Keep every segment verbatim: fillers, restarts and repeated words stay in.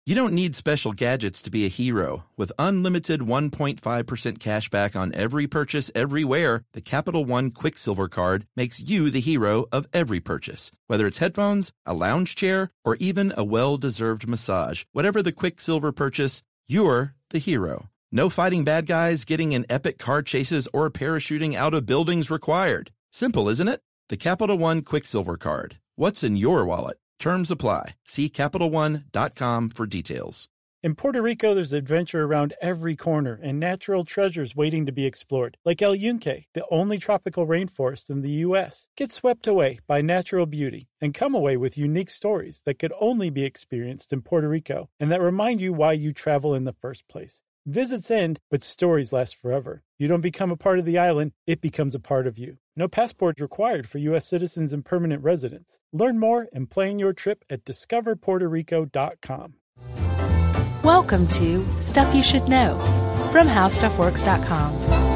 You don't need special gadgets to be a hero. With unlimited one point five percent cash back on every purchase everywhere, the Capital One Quicksilver Card makes you the hero of every purchase. Whether it's headphones, a lounge chair, or even a well-deserved massage, whatever the Quicksilver purchase, you're the hero. No fighting bad guys, getting in epic car chases, or parachuting out of buildings required. Simple, isn't it? The Capital One Quicksilver Card. What's in your wallet? Terms apply. See Capital One dot com for details. In Puerto Rico, there's adventure around every corner and natural treasures waiting to be explored. Like El Yunque, the only tropical rainforest in the U S Get swept away by natural beauty and come away with unique stories that could only be experienced in Puerto Rico and that remind you why you travel in the first place. Visits end, but stories last forever. You don't become a part of the island, it becomes a part of you. No passport required for U S citizens and permanent residents. Learn more and plan your trip at discover puerto rico dot com. Welcome to Stuff You Should Know from how stuff works dot com.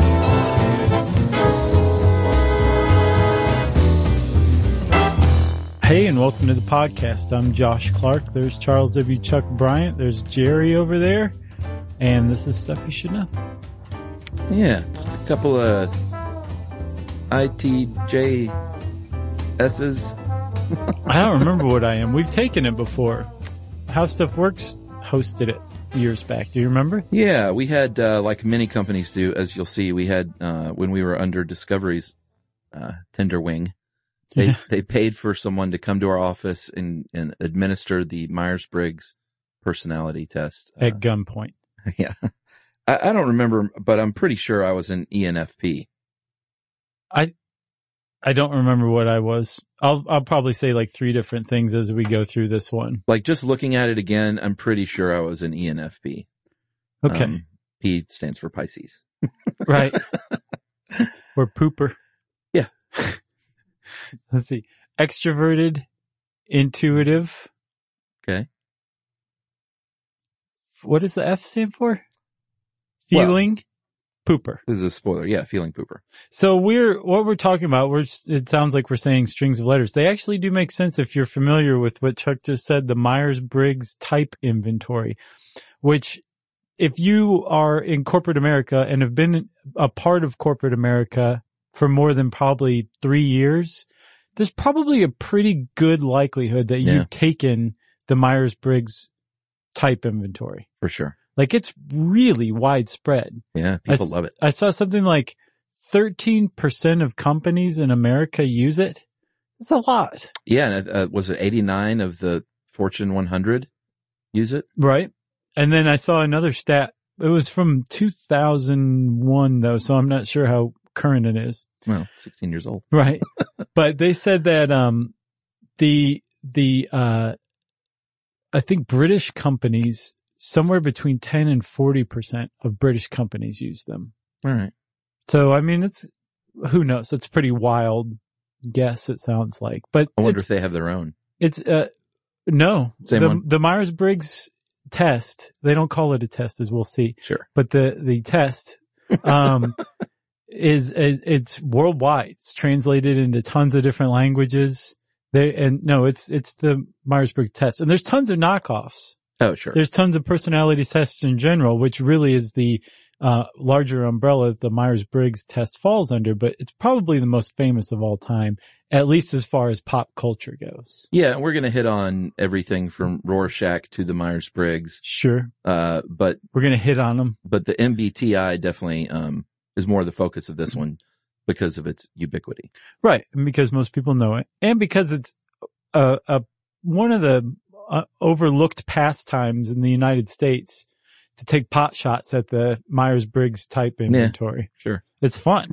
Hey, and welcome to the podcast. I'm Josh Clark. There's Charles W. Chuck Bryant. There's Jerry over there. And this is Stuff You Should Know. Yeah, a couple of I T J S's. I don't remember what I am. We've taken it before. How Stuff Works hosted it years back. Do you remember? Yeah, we had, uh, like many companies do, as you'll see, we had, uh, when we were under Discovery's, uh, tender wing, they, yeah. they paid for someone to come to our office and, and administer the Myers-Briggs personality test. At uh, gunpoint. Yeah. I, I don't remember, but I'm pretty sure I was an E N F P. I, I don't remember what I was. I'll, I'll probably say like three different things as we go through this one. Like just looking at it again, I'm pretty sure I was an E N F P. Okay. Um, P stands for Pisces. Right. Or pooper. Yeah. Let's see. Extroverted, intuitive. Okay. What does the F stand for? Feeling well, pooper. This is a spoiler. Yeah, feeling pooper. So we're, what we're talking about, we're, it sounds like we're saying strings of letters. They actually do make sense if you're familiar with what Chuck just said, the Myers-Briggs type inventory, which if you are in corporate America and have been a part of corporate America for more than probably three years, there's probably a pretty good likelihood that yeah. you've taken the Myers-Briggs type inventory. For sure. Like it's really widespread. Yeah, people I, love it. I saw something like thirteen percent of companies in America use it. It's a lot. Yeah, and uh, was it eighty-nine of the Fortune one hundred use it? Right. And then I saw another stat. It was from two thousand one though, so I'm not sure how current it is. Well, sixteen years old. Right. But they said that um the the uh I think British companies, somewhere between ten and forty percent of British companies use them. All right. So, I mean, it's, who knows? It's a pretty wild guess, it sounds like. But I wonder if they have their own. It's, uh, no. Same the, one? The Myers-Briggs test, they don't call it a test, as we'll see. Sure. But the, the test, um, is, is, it's worldwide. It's translated into tons of different languages. They, and no, it's, it's the Myers-Briggs test. And there's tons of knockoffs. Oh, sure. There's tons of personality tests in general, which really is the, uh, larger umbrella the Myers-Briggs test falls under, but it's probably the most famous of all time, at least as far as pop culture goes. Yeah. We're going to hit on everything from Rorschach to the Myers-Briggs. Sure. Uh, but we're going to hit on them. But the M B T I definitely, um, is more the focus of this one. Because of its ubiquity. Right. And because most people know it. And because it's a, a one of the uh, overlooked pastimes in the United States to take pot shots at the Myers-Briggs type inventory. Yeah, sure. It's fun.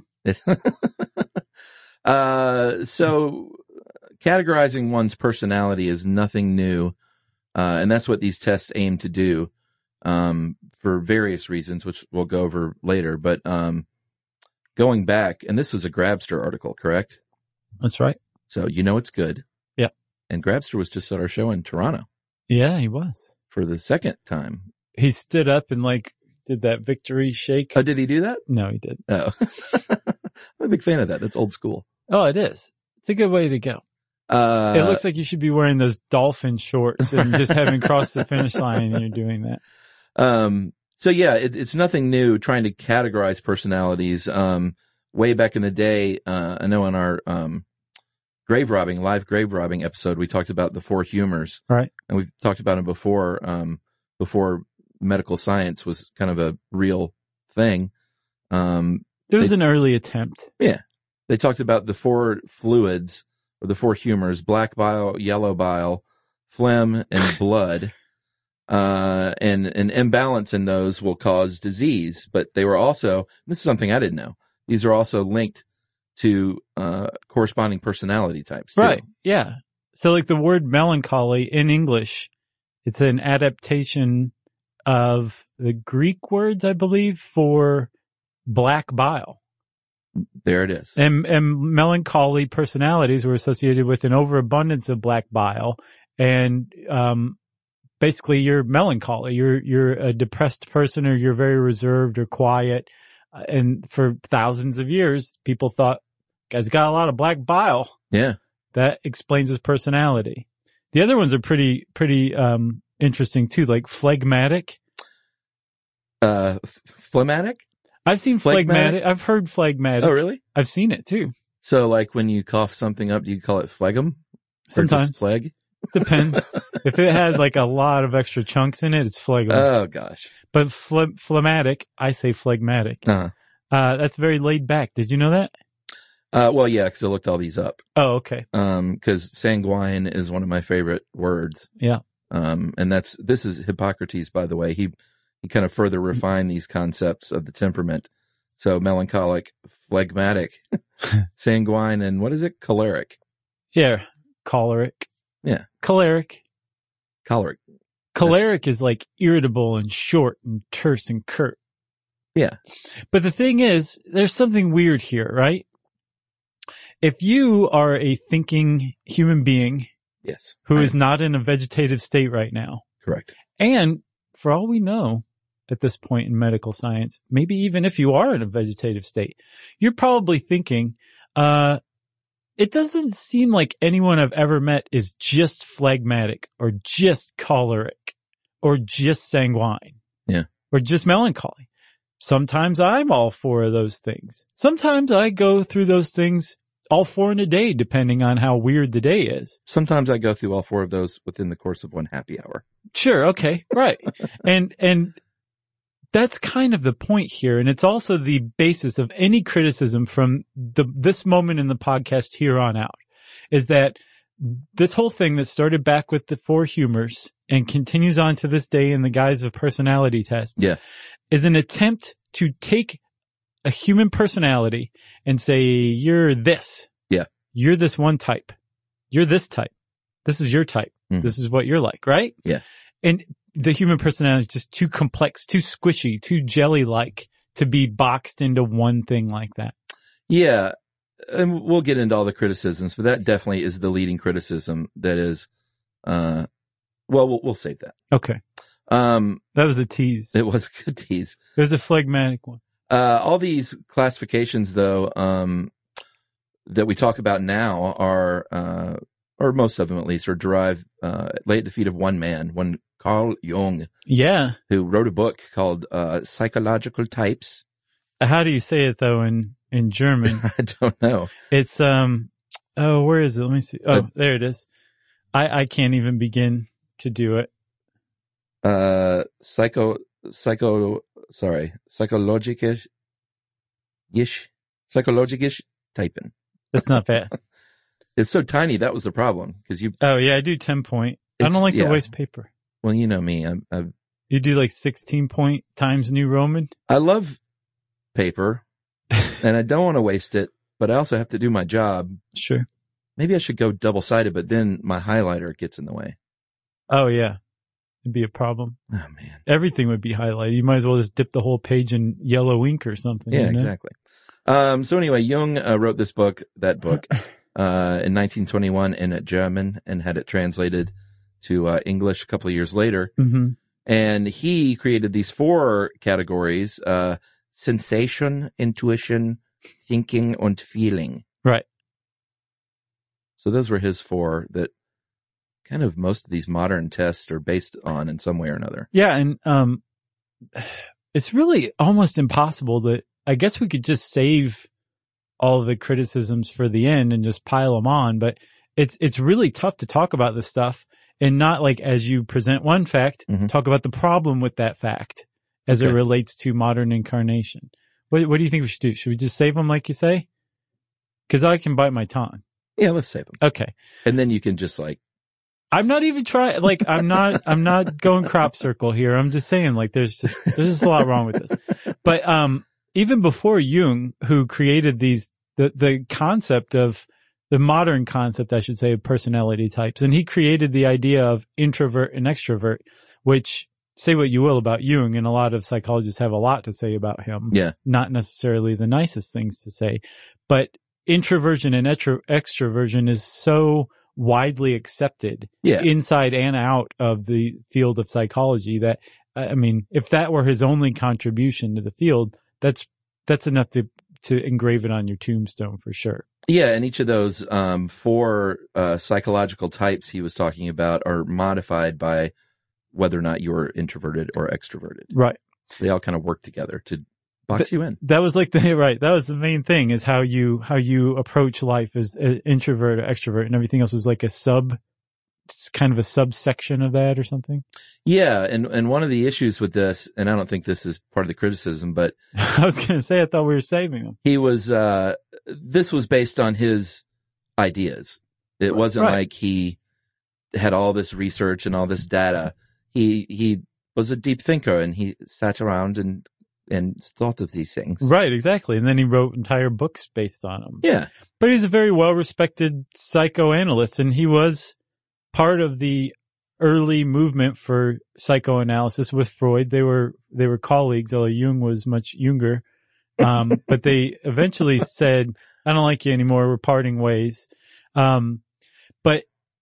uh, so categorizing one's personality is nothing new. Uh, and that's what these tests aim to do, um, for various reasons, which we'll go over later. But, um, going back, and this was a Grabster article, correct? That's right. So you know it's good. Yeah. And Grabster was just at our show in Toronto. Yeah, he was. For the second time. He stood up and like did that victory shake. Oh, did he do that? No, he didn't. Oh. I'm a big fan of that. That's old school. Oh, it is. It's a good way to go. Uh, it looks like you should be wearing those dolphin shorts and just having crossed the finish line and you're doing that. Um, so yeah, it, it's nothing new trying to categorize personalities. Um, way back in the day, uh, I know on our, um, grave robbing, live grave robbing episode, we talked about the four humors. Right. And we've talked about them before, um, before medical science was kind of a real thing. Um, it was they, an early attempt. Yeah. They talked about the four fluids or the four humors, black bile, yellow bile, phlegm, and blood. Uh, and an imbalance in those will cause disease, but they were also, this is something I didn't know. These are also linked to, uh, corresponding personality types. Too. Right. Yeah. So like the word melancholy in English, it's an adaptation of the Greek words, I believe, for black bile. There it is. And, and melancholy personalities were associated with an overabundance of black bile. And, um, basically you're melancholy. You're, you're a depressed person, or you're very reserved or quiet. Uh, and for thousands of years, people thought, guy's got a lot of black bile. Yeah. That explains his personality. The other ones are pretty, pretty, um, interesting too, like phlegmatic. Uh, phlegmatic? I've seen phlegmatic? phlegmatic. I've heard phlegmatic. Oh, really? I've seen it too. So like when you cough something up, do you call it phlegm? Sometimes. Phleg? Depends. If it had like a lot of extra chunks in it, it's phlegm. Oh gosh. But phle- phlegmatic, I say phlegmatic. Uh-huh. Uh, that's very laid back. Did you know that? Uh, well, yeah, cause I looked all these up. Oh, okay. Um, cause sanguine is one of my favorite words. Yeah. Um, and that's, this is Hippocrates, by the way. He, he kind of further refined these concepts of the temperament. So melancholic, phlegmatic, sanguine, and what is it? Choleric. Yeah. Choleric. Yeah. Choleric. Choleric. Choleric That's... is like irritable and short and terse and curt. Yeah. But the thing is, there's something weird here, right? If you are a thinking human being, yes, who is not in a vegetative state right now, correct. And for all we know at this point in medical science, maybe even if you are in a vegetative state, you're probably thinking, uh, it doesn't seem like anyone I've ever met is just phlegmatic or just choleric or just sanguine. Yeah. Or just melancholy. Sometimes I'm all four of those things. Sometimes I go through those things all four in a day, depending on how weird the day is. Sometimes I go through all four of those within the course of one happy hour. Sure. Okay. Right. and, and that's kind of the point here. And it's also the basis of any criticism from the, this moment in the podcast here on out, is that this whole thing that started back with the four humors and continues on to this day in the guise of personality tests, yeah, is an attempt to take a human personality and say, you're this. Yeah. You're this one type. You're this type. This is your type. Mm. This is what you're like, right? Yeah. And the human personality is just too complex, too squishy, too jelly-like to be boxed into one thing like that. Yeah. And we'll get into all the criticisms, but that definitely is the leading criticism that is, uh, well, we'll, we'll save that. Okay. Um, that was a tease. It was a good tease. It was a phlegmatic one. Uh, all these classifications though, um, that we talk about now are, uh, or most of them at least, are derived, uh, lay at the feet of one man, one Carl Jung. Yeah. Who wrote a book called, uh, Psychological Types. How do you say it though in, in German? I don't know. It's, um, oh, where is it? Let me see. Oh, uh, there it is. I, I can't even begin to do it. Uh, psycho, psycho, sorry, psychologisch, ish, psychologisch typing. That's not bad. It's so tiny. That was the problem. Cause you. Oh yeah, I do ten point. I don't like yeah. to waste paper. Well, you know me. I'm, I'm, you do like sixteen point times New Roman? I love paper and I don't want to waste it, but I also have to do my job. Sure. Maybe I should go double sided, but then my highlighter gets in the way. Oh yeah. It'd be a problem. Oh man. Everything would be highlighted. You might as well just dip the whole page in yellow ink or something. Yeah, you know? exactly. Um, so anyway, Jung uh, wrote this book, that book, uh, in nineteen twenty-one in German and had it translated to uh, English a couple of years later. Mm-hmm. And he created these four categories, uh, sensation, intuition, thinking, and feeling. Right. So those were his four that kind of most of these modern tests are based on in some way or another. Yeah. And, um, it's really almost impossible that I guess we could just save all of the criticisms for the end and just pile them on. But it's, it's really tough to talk about this stuff and not like as you present one fact, mm-hmm. talk about the problem with that fact as okay. it relates to modern incarnation. What, what do you think we should do? Should we just save them like you say? Cause I can bite my tongue. Yeah, let's save them. Okay. And then you can just like, I'm not even trying, like, I'm not, I'm not going crop circle here. I'm just saying, like, there's just, there's just a lot wrong with this. But, um, even before Jung, who created these, the, the concept of, the modern concept, I should say, of personality types, and he created the idea of introvert and extrovert, which, say what you will about Jung, and a lot of psychologists have a lot to say about him. Yeah. Not necessarily the nicest things to say, but introversion and extro- extroversion is so widely accepted yeah. inside and out of the field of psychology that, I mean, if that were his only contribution to the field, that's, that's enough to, to engrave it on your tombstone for sure. Yeah. And each of those, um, four, uh, psychological types he was talking about are modified by whether or not you're introverted or extroverted. Right. They all kind of work together to box you in. That was like the, right. That was the main thing is how you, how you approach life as an introvert or extrovert, and everything else was like a sub, it's kind of a subsection of that or something. Yeah. And, and one of the issues with this, and I don't think this is part of the criticism, but I was going to say, I thought we were saving them. He was, uh, this was based on his ideas. It wasn't right. like he had all this research and all this data. He, he was a deep thinker and he sat around and and thought of these things. Right, exactly. And then he wrote entire books based on them. Yeah. But he's a very well-respected psychoanalyst, and he was part of the early movement for psychoanalysis with Freud. They were, they were colleagues, although Jung was much younger. Um, but they eventually said, I don't like you anymore. We're parting ways. Um, but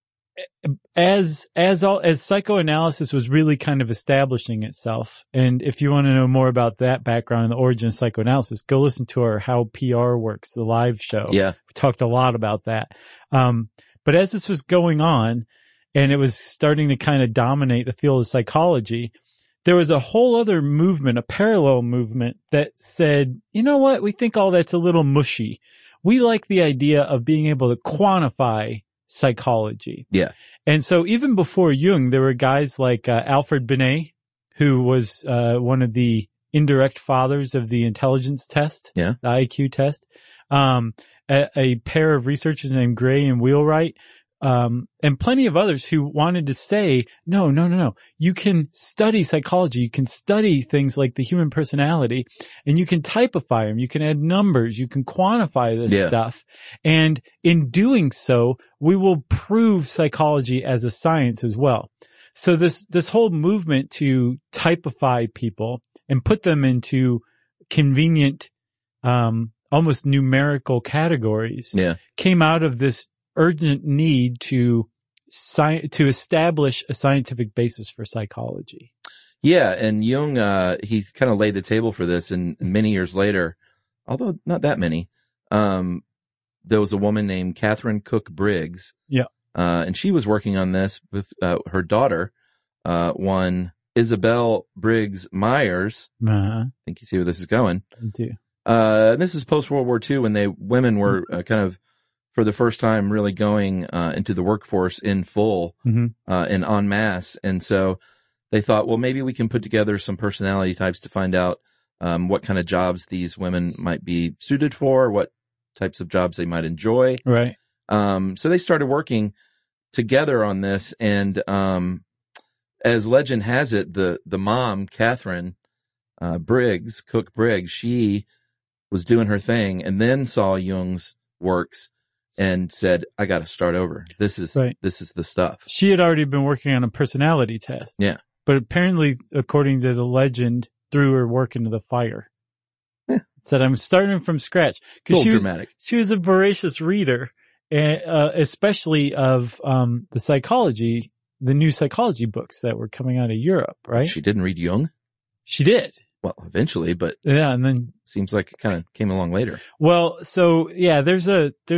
as, as all, as psychoanalysis was really kind of establishing itself. And if you want to know more about that background and the origin of psychoanalysis, go listen to our How P R Works, the live show. Yeah. We talked a lot about that. Um, but as this was going on and it was starting to kind of dominate the field of psychology, there was a whole other movement, a parallel movement that said, you know what? We think all that's a little mushy. We like the idea of being able to quantify psychology. Yeah. And so even before Jung, there were guys like uh, Alfred Binet, who was uh, one of the indirect fathers of the intelligence test, yeah. the I Q test. Um, a, a pair of researchers named Gray and Wheelwright, um, and plenty of others who wanted to say, no, no, no, no. You can study psychology. You can study things like the human personality, and you can typify them. You can add numbers. You can quantify this yeah. stuff. And in doing so, we will prove psychology as a science as well. So this, this whole movement to typify people and put them into convenient, um, almost numerical categories yeah. came out of this urgent need to sci- to establish a scientific basis for psychology. Yeah, and Jung, uh, he kind of laid the table for this, and many years later, although not that many, um, there was a woman named Catherine Cook Briggs. Yeah. Uh, and she was working on this with, uh, her daughter, uh, one Isabel Briggs Myers. Uh-huh. I think you see where this is going. I do. Uh, this is post-World War Two when they, women were uh, kind of, for the first time, really going, uh, into the workforce in full, mm-hmm. uh, and en masse. And so they thought, well, maybe we can put together some personality types to find out, um, what kind of jobs these women might be suited for, what types of jobs they might enjoy. Right. Um, so they started working together on this. And, um, as legend has it, the, the mom, Catherine, uh, Briggs, Cook Briggs, she was doing her thing and then saw Jung's works and said, I got to start over. This is, right. this is the stuff. She had already been working on a personality test. Yeah. But apparently, according to the legend, threw her work into the fire. Yeah. Said, I'm starting from scratch. It's a little she was, dramatic. She was a voracious reader, uh, especially of, um, the psychology, the new psychology books that were coming out of Europe, right? She didn't read Jung? She did. Well, eventually, but yeah, and then seems like it kind of came along later. Well, so yeah, there's a, there's,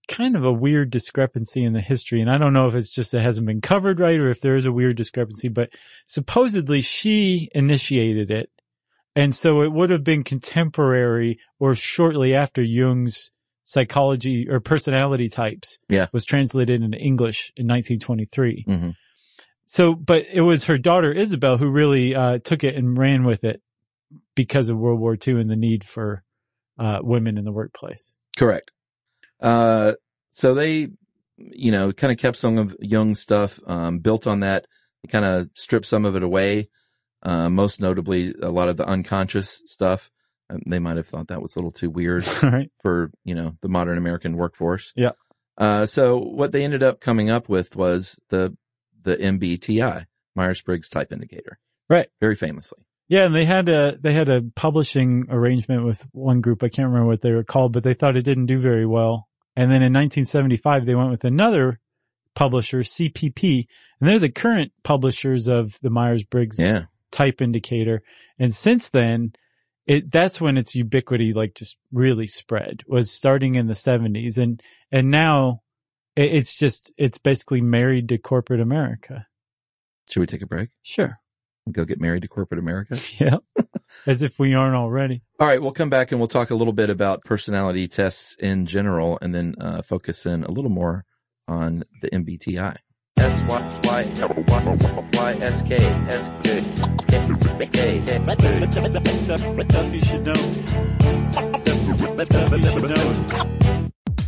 kind of a weird discrepancy in the history. And I don't know if it's just it hasn't been covered right or if there is a weird discrepancy, but supposedly she initiated it. And so it would have been contemporary or shortly after Jung's psychology or personality types yeah. was translated into English in nineteen twenty-three. Mm-hmm. So, but it was her daughter Isabel who really uh, took it and ran with it because of World War Two and the need for uh, women in the workplace. Correct. Uh, so they, you know, kind of kept some of Jung's stuff, um, built on that. They kind of stripped some of it away. Uh, most notably, a lot of the unconscious stuff. Um, they might have thought that was a little too weird right. for, you know, the modern American workforce. Yeah. Uh, so what they ended up coming up with was the, the M B T I, Myers-Briggs Type Indicator. Right. Very famously. Yeah, and they had a they had a publishing arrangement with one group. I can't remember what they were called, but they thought it didn't do very well. And then in nineteen seventy-five, they went with another publisher, C P P, and they're the current publishers of the Myers-Briggs yeah. Type Indicator. And since then, it that's when its ubiquity like just really spread. Was starting in the seventies, and and now it, it's just it's basically married to corporate America. Should we take a break? Sure. Go get married to corporate America? Yeah. As if we aren't already. All right. We'll come back and we'll talk a little bit about personality tests in general and then uh, focus in a little more on the M B T I. S Y Y Y S K S K Stuff you should know. Stuff you should know.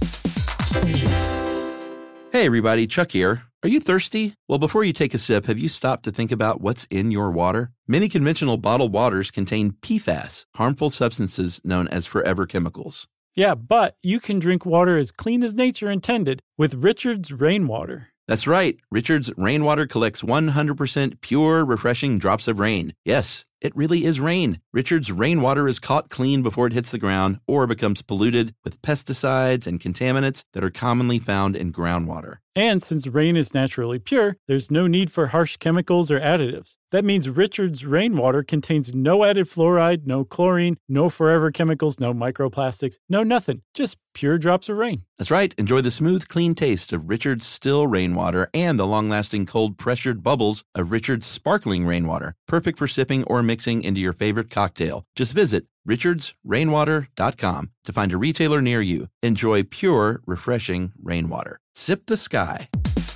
Hey everybody, Chuck here. Are you thirsty? Well, before you take a sip, have you stopped to think about what's in your water? Many conventional bottled waters contain P FAS, harmful substances known as forever chemicals. Yeah, but you can drink water as clean as nature intended with Richard's Rainwater. That's right. Richard's Rainwater collects one hundred percent pure, refreshing drops of rain. Yes, it really is rain. Richard's Rainwater is caught clean before it hits the ground or becomes polluted with pesticides and contaminants that are commonly found in groundwater. And since rain is naturally pure, there's no need for harsh chemicals or additives. That means Richard's Rainwater contains no added fluoride, no chlorine, no forever chemicals, no microplastics, no nothing. Just pure drops of rain. That's right. Enjoy the smooth, clean taste of Richard's still rainwater and the long-lasting cold pressured bubbles of Richard's sparkling rainwater. Perfect for sipping or mixing into your favorite cocktail. Just visit richards rainwater dot com to find a retailer near you. Enjoy pure, refreshing rainwater. Sip the sky.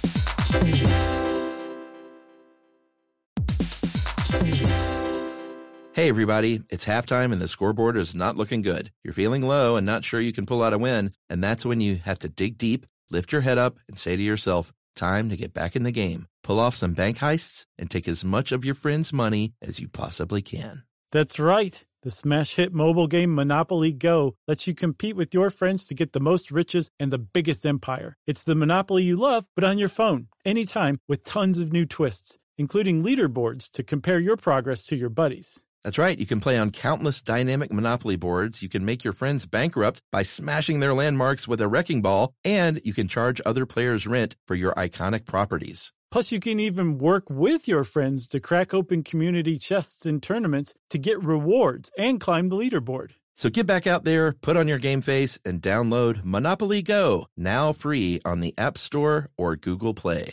Hey everybody, it's halftime and the scoreboard is not looking good. You're feeling low and not sure you can pull out a win, and that's when you have to dig deep, lift your head up, and say to yourself, time to get back in the game. Pull off some bank heists and take as much of your friends' money as you possibly can. That's right. The smash hit mobile game Monopoly Go lets you compete with your friends to get the most riches and the biggest empire. It's the Monopoly you love, but on your phone, anytime, with tons of new twists, including leaderboards to compare your progress to your buddies. That's right. You can play on countless dynamic Monopoly boards. You can make your friends bankrupt by smashing their landmarks with a wrecking ball, and you can charge other players rent for your iconic properties. Plus, you can even work with your friends to crack open community chests in tournaments to get rewards and climb the leaderboard. So get back out there, put on your game face, and download Monopoly Go, now free on the App Store or Google Play.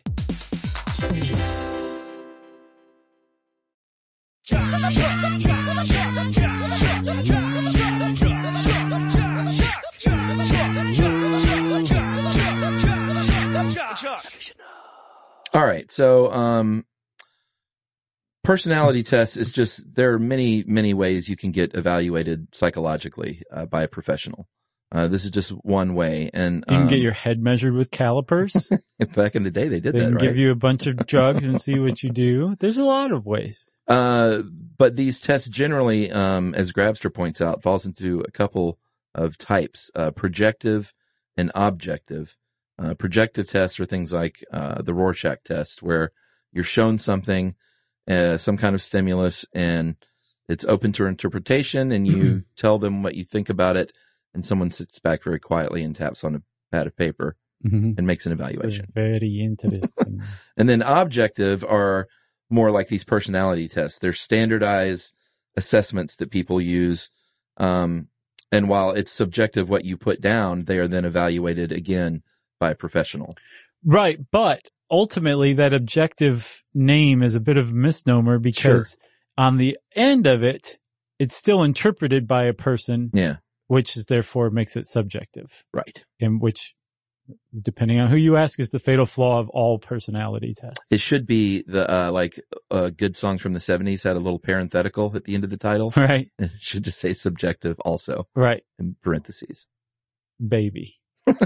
All right, so um, personality tests is just, there are many, many ways you can get evaluated psychologically uh, by a professional. Uh, this is just one way. And you can um, get your head measured with calipers. Back in the day, they did they that, can right? give you a bunch of drugs and see what you do. There's a lot of ways. Uh, but these tests generally, um, as Grabster points out, falls into a couple of types, uh, projective and objective. Uh, projective tests are things like, uh, the Rorschach test, where you're shown something, uh, some kind of stimulus, and it's open to interpretation, and you tell them what you think about it, and someone sits back very quietly and taps on a pad of paper Mm-hmm. and makes an evaluation. So very interesting. And then objective are more like these personality tests. They're standardized assessments that people use, um, And while it's subjective what you put down, they are then evaluated again by a professional. Right. But ultimately, that objective name is a bit of a misnomer because Sure. on the end of it, it's still interpreted by a person, Yeah. which is therefore makes it subjective. Right. And which, depending on who you ask, is the fatal flaw of all personality tests. It should be the, uh, like, uh, good songs from the seventies had a little parenthetical at the end of the title. Right. It should just say subjective also Right. in parentheses. Baby.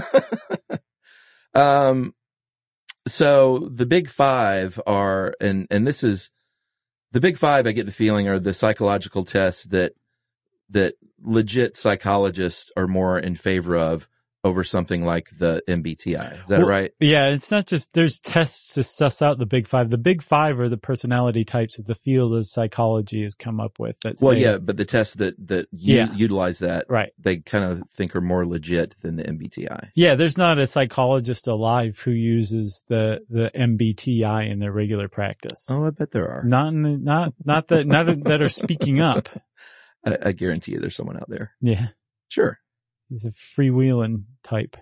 um, so the big five are, and, and this is, the big five, I get the feeling, are the psychological tests that, that legit psychologists are more in favor of over something like the M B T I. Is that Well, right? Yeah, it's not just, there's tests to suss out the big five. The big five are the personality types that the field of psychology has come up with. That Well, say, yeah, but the tests that, that you Yeah. utilize that, Right. they kind of think are more legit than the M B T I. Yeah, there's not a psychologist alive who uses the, the M B T I in their regular practice. Oh, I bet there are. Not in the, not, not that, not that are speaking up. I, I guarantee you there's someone out there. Yeah. Sure. He's a freewheeling type.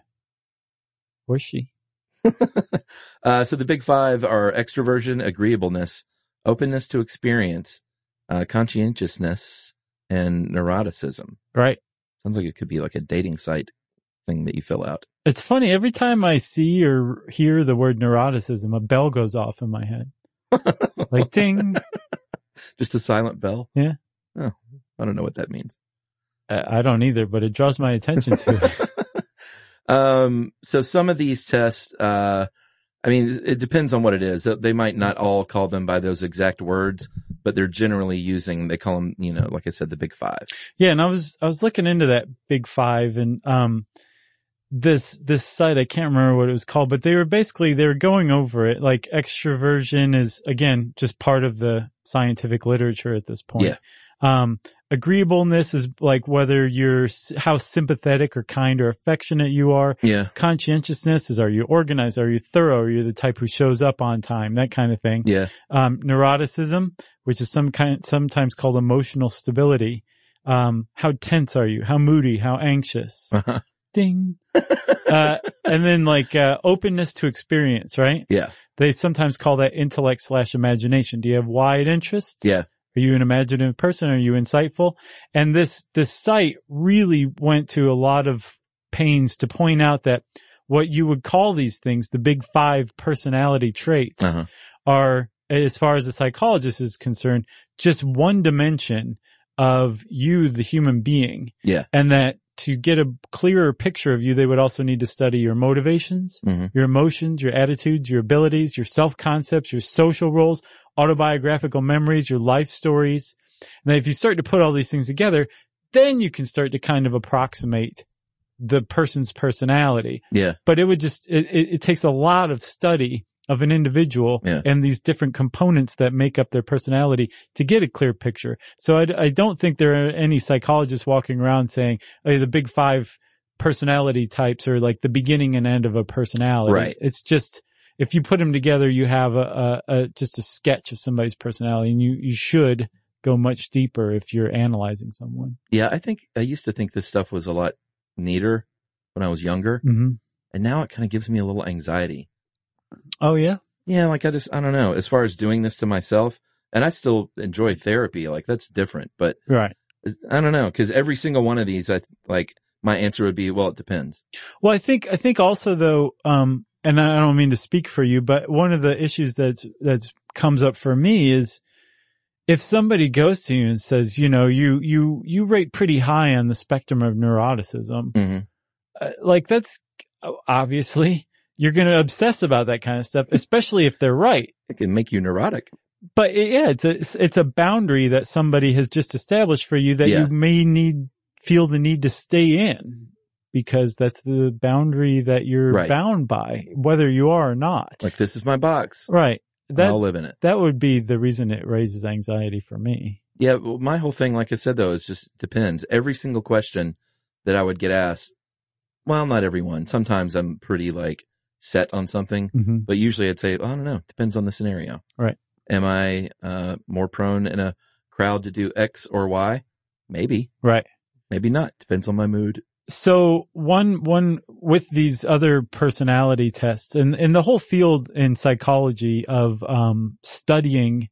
Or she. uh, so the big five are extroversion, agreeableness, openness to experience, uh, conscientiousness, and neuroticism. Right. Sounds like it could be like a dating site thing that you fill out. It's funny. Every time I see or hear the word neuroticism, a bell goes off in my head. Like ding. Just a silent bell? Yeah. Oh, I don't know what that means. I don't either, but it draws my attention to it. um, so some of these tests, uh, I mean, it depends on what it is. They might not all call them by those exact words, but they're generally using, they call them, you know, like I said, the big five. Yeah. And I was, I was looking into that big five and, um, this, this site, I can't remember what it was called, but they were basically, they were going over it. Like extroversion is again, just part of the scientific literature at this point. Yeah. Um, agreeableness is like whether you're, how sympathetic or kind or affectionate you are. Yeah. Conscientiousness is, are you organized? Are you thorough? Are you the type who shows up on time? That kind of thing. Yeah. Um, neuroticism, which is some kind, sometimes called emotional stability. Um, how tense are you? How moody? How anxious? Uh-huh. Ding. uh, and then like, uh, openness to experience, right? Yeah. They sometimes call that intellect slash imagination. Do you have wide interests? Yeah. Are you an imaginative person? Are you insightful? And this, this site really went to a lot of pains to point out that what you would call these things, the big five personality traits, Uh-huh. are, as far as a psychologist is concerned, just one dimension of you, the human being. Yeah. And that to get a clearer picture of you, they would also need to study your motivations, Mm-hmm. your emotions, your attitudes, your abilities, your self-concepts, your social roles, autobiographical memories, your life stories. And if you start to put all these things together, then you can start to kind of approximate the person's personality. Yeah. But it would just, it, it, it takes a lot of study of an individual Yeah. and these different components that make up their personality to get a clear picture. So I, I don't think there are any psychologists walking around saying, oh, the big five personality types are like the beginning and end of a personality. Right. It's just, if you put them together, you have a, a, a just a sketch of somebody's personality, and you, you should go much deeper if you're analyzing someone. Yeah. I think I used to think this stuff was a lot neater when I was younger. Mm-hmm. And now it kind of gives me a little anxiety. Oh, yeah. Yeah. Like I just, I don't know, as far as doing this to myself, and I still enjoy therapy. Like that's different, but Right. I don't know. Cause every single one of these, I like my answer would be, well, it depends. Well, I think, I think also though, um, and I don't mean to speak for you, but one of the issues that's, that's comes up for me is if somebody goes to you and says, you know, you, you, you rate pretty high on the spectrum of neuroticism, Mm-hmm. uh, like that's obviously you're going to obsess about that kind of stuff, especially if they're right. It can make you neurotic. But it, yeah, it's a, it's a boundary that somebody has just established for you that Yeah. you may need, feel the need to stay in. Because that's the boundary that you're Right. bound by, whether you are or not. Like this is my box. Right. That, I'll live in it. that would be the reason it raises anxiety for me. Yeah. Well, my whole thing, like I said, though, is just depends. Every single question that I would get asked, well, not everyone. Sometimes I'm pretty like set on something, Mm-hmm. but usually I'd say, well, I don't know. Depends on the scenario. Right. Am I, uh, more prone in a crowd to do X or Y? Maybe. Right. Maybe not. Depends on my mood. So one, one with these other personality tests and, and the whole field in psychology of, um, studying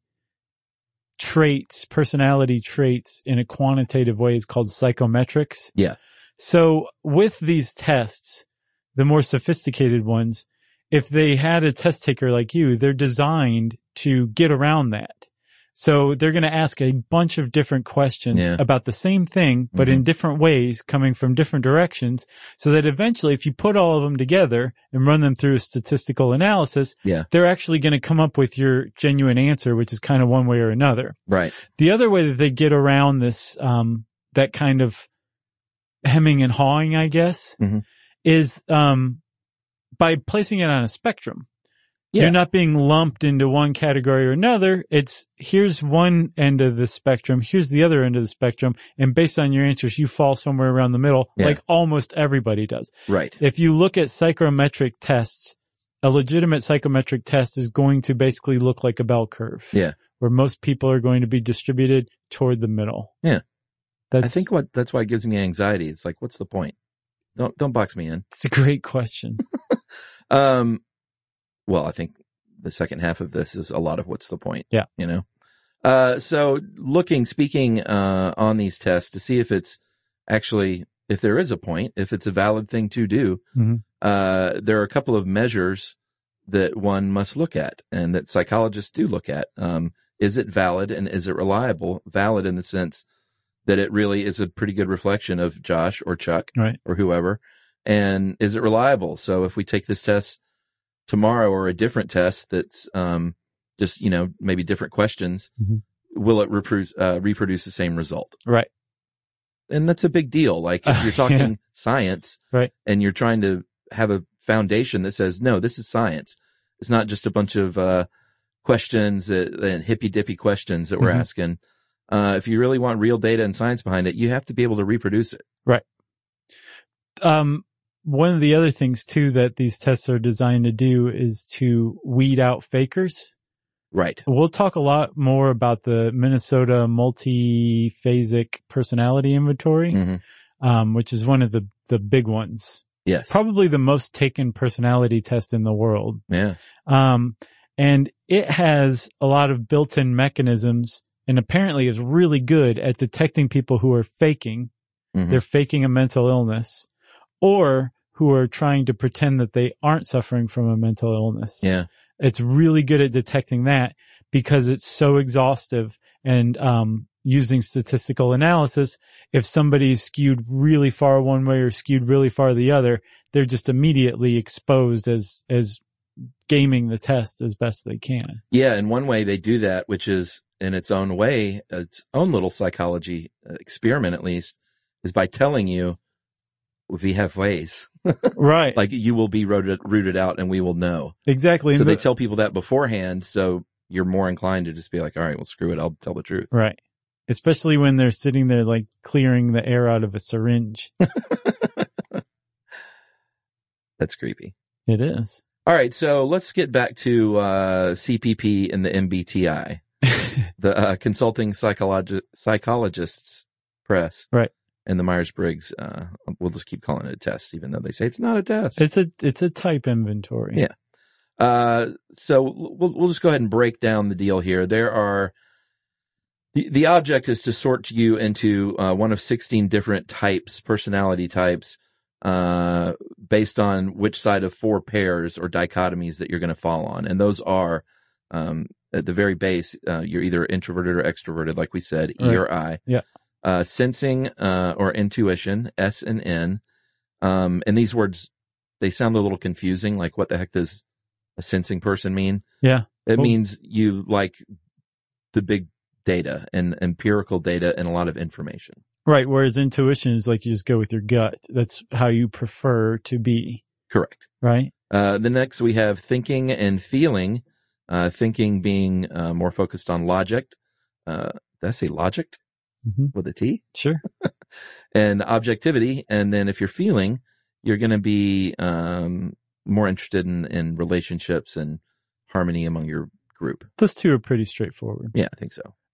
traits, personality traits in a quantitative way is called psychometrics. Yeah. So with these tests, the more sophisticated ones, if they had a test taker like you, they're designed to get around that. So they're going to ask a bunch of different questions yeah. about the same thing, but mm-hmm. in different ways, coming from different directions, so that eventually if you put all of them together and run them through a statistical analysis, yeah. they're actually going to come up with your genuine answer, which is kind of one way or another. Right. The other way that they get around this, um, that kind of hemming and hawing, I guess, mm-hmm. is um, by placing it on a spectrum. Yeah. You're not being lumped into one category or another. It's here's one end of the spectrum, here's the other end of the spectrum, and based on your answers, you fall somewhere around the middle, yeah. like almost everybody does. Right. If you look at psychometric tests, a legitimate psychometric test is going to basically look like a bell curve. Yeah. Where most people are going to be distributed toward the middle. Yeah. That's, I think what that's why it gives me anxiety. It's like, what's the point? Don't don't box me in. It's a great question. um. Well, I think the second half of this is a lot of what's the point. Yeah. You know? Uh, so looking, speaking, uh, on these tests to see if it's actually, if there is a point, if it's a valid thing to do, mm-hmm. uh, there are a couple of measures that one must look at and that psychologists do look at. Um, is it valid and is it reliable? Valid in the sense that it really is a pretty good reflection of Josh or Chuck right. or whoever. And is it reliable? So if we take this test tomorrow or a different test that's um just, you know, maybe different questions, mm-hmm. will it reproduce, uh, reproduce the same result? Right. And that's a big deal. Like if you're talking yeah. science right. and you're trying to have a foundation that says, no, this is science. It's not just a bunch of uh questions that, and hippy dippy questions that we're mm-hmm. asking. Uh, if you really want real data and science behind it, you have to be able to reproduce it. Right. Um, One of the other things too that these tests are designed to do is to weed out fakers. Right. We'll talk a lot more about the Minnesota Multiphasic Personality Inventory, mm-hmm. um, which is one of the, the big ones. Yes. Probably the most taken personality test in the world. Yeah. Um, and it has a lot of built-in mechanisms and apparently is really good at detecting people who are faking. Mm-hmm. They're faking a mental illness or who are trying to pretend that they aren't suffering from a mental illness. Yeah. It's really good at detecting that because it's so exhaustive and, um, using statistical analysis. If somebody's skewed really far one way or skewed really far the other, they're just immediately exposed as, as gaming the test as best they can. Yeah. And one way they do that, which is in its own way, its own little psychology experiment, at least, is by telling you, we have ways. Right. Like you will be rooted, rooted out and we will know. Exactly. So and they the, tell people that beforehand. So you're more inclined to just be like, all right, well, screw it. I'll tell the truth. Right. Especially when they're sitting there like clearing the air out of a syringe. That's creepy. It is. All right. So let's get back to, uh, C P P and the M B T I, the, uh, Consulting Psychologi- Psychologists Press. Right. And the Myers-Briggs, uh, we'll just keep calling it a test, even though they say it's not a test. It's a, it's a type inventory. Yeah. Uh, so we'll, we'll just go ahead and break down the deal here. There are, the, the object is to sort you into, uh, one of sixteen different types, personality types, uh, based on which side of four pairs or dichotomies that you're going to fall on. And those are, um, at the very base, uh, you're either introverted or extroverted, like we said, E right. or I. Yeah. Uh, sensing, uh, or intuition, S and N. Um, and these words, they sound a little confusing. Like, what the heck does a sensing person mean? Yeah. It Well, means you like the big data and empirical data and a lot of information. right. Whereas intuition is like you just go with your gut. That's how you prefer to be. Correct. Right. Uh, the next we have thinking and feeling, uh, thinking being, uh, more focused on logic. Uh, did I say logic? Mm-hmm. With a T? Sure. And objectivity. And then if you're feeling, you're going to be, um, more interested in, in relationships and harmony among your group. Those two are pretty straightforward. Yeah, I think so.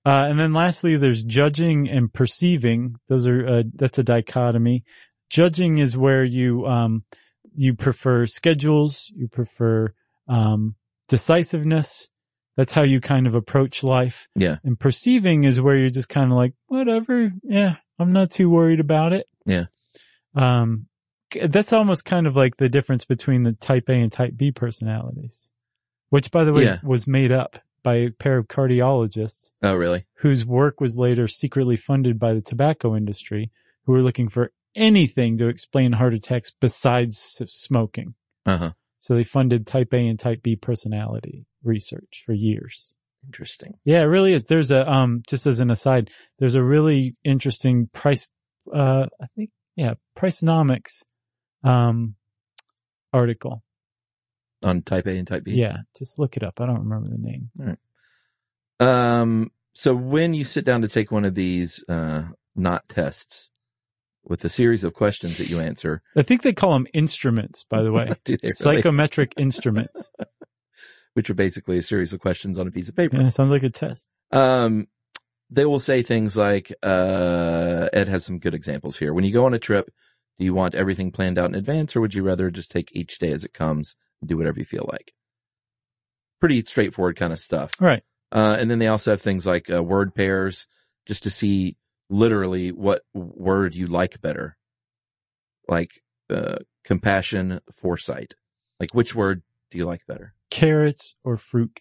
Uh, and then lastly, there's judging and perceiving. Those are, uh, that's a dichotomy. Judging is where you, um, you prefer schedules, you prefer, um, decisiveness. That's how you kind of approach life. Yeah. And perceiving is where you're just kind of like, whatever. Yeah. I'm not too worried about it. Yeah. Um, that's almost kind of like the difference between the type A and type B personalities, which by the way Yeah. was made up by a pair of cardiologists. Oh, really? Whose work was later secretly funded by the tobacco industry, who were looking for anything to explain heart attacks besides smoking. Uh-huh. So they funded type A and type B personality research for years. Interesting. Yeah, it really is. There's a, um, just as an aside, there's a really interesting price, uh, I think, yeah, Pricenomics, um, article. On type A and type B? Yeah, just look it up. I don't remember the name. All right. Um, so when you sit down to take one of these, uh, not tests with a series of questions that you answer. I think they call them instruments, by the way. Do they really? Psychometric instruments. Which are basically a series of questions on a piece of paper. Yeah, it sounds like a test. Um, they will say things like, uh, Ed has some good examples here. When you go on a trip, do you want everything planned out in advance, or would you rather just take each day as it comes and do whatever you feel like? Pretty straightforward kind of stuff. Right. Uh, and then they also have things like uh, word pairs, just to see literally what word you like better. Like uh, compassion, foresight. Like which word do you like better? Carrots or fruit?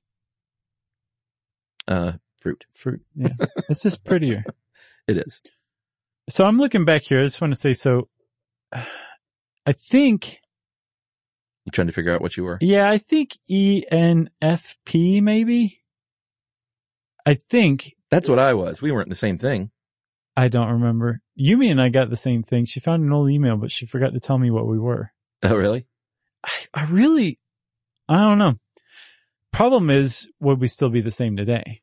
Uh, fruit. Fruit, yeah. It's just prettier. It is. So I'm looking back here. I just want to say, so I think... You trying to figure out what you were? Yeah, I think E N F P maybe. I think. That's what I was. We weren't the same thing. I don't remember. Yumi and I got the same thing. She found an old email, but she forgot to tell me what we were. Oh, really? I, I really, I don't know. Problem is, would we still be the same today?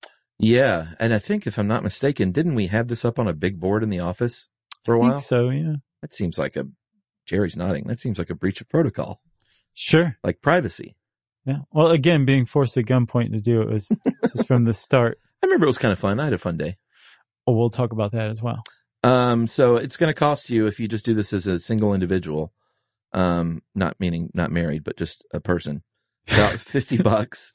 Yeah. And I think if I'm not mistaken, didn't we have this up on a big board in the office for a I while? think so, yeah. That seems like a, Jerry's nodding. That seems like a breach of protocol. Sure. Like privacy. Yeah. Well, again, being forced at gunpoint to do it was just from the start. I remember it was kind of fun. I had a fun day. Oh, we'll talk about that as well. Um, so it's going to cost you if you just do this as a single individual, um, not meaning not married, but just a person, about fifty bucks.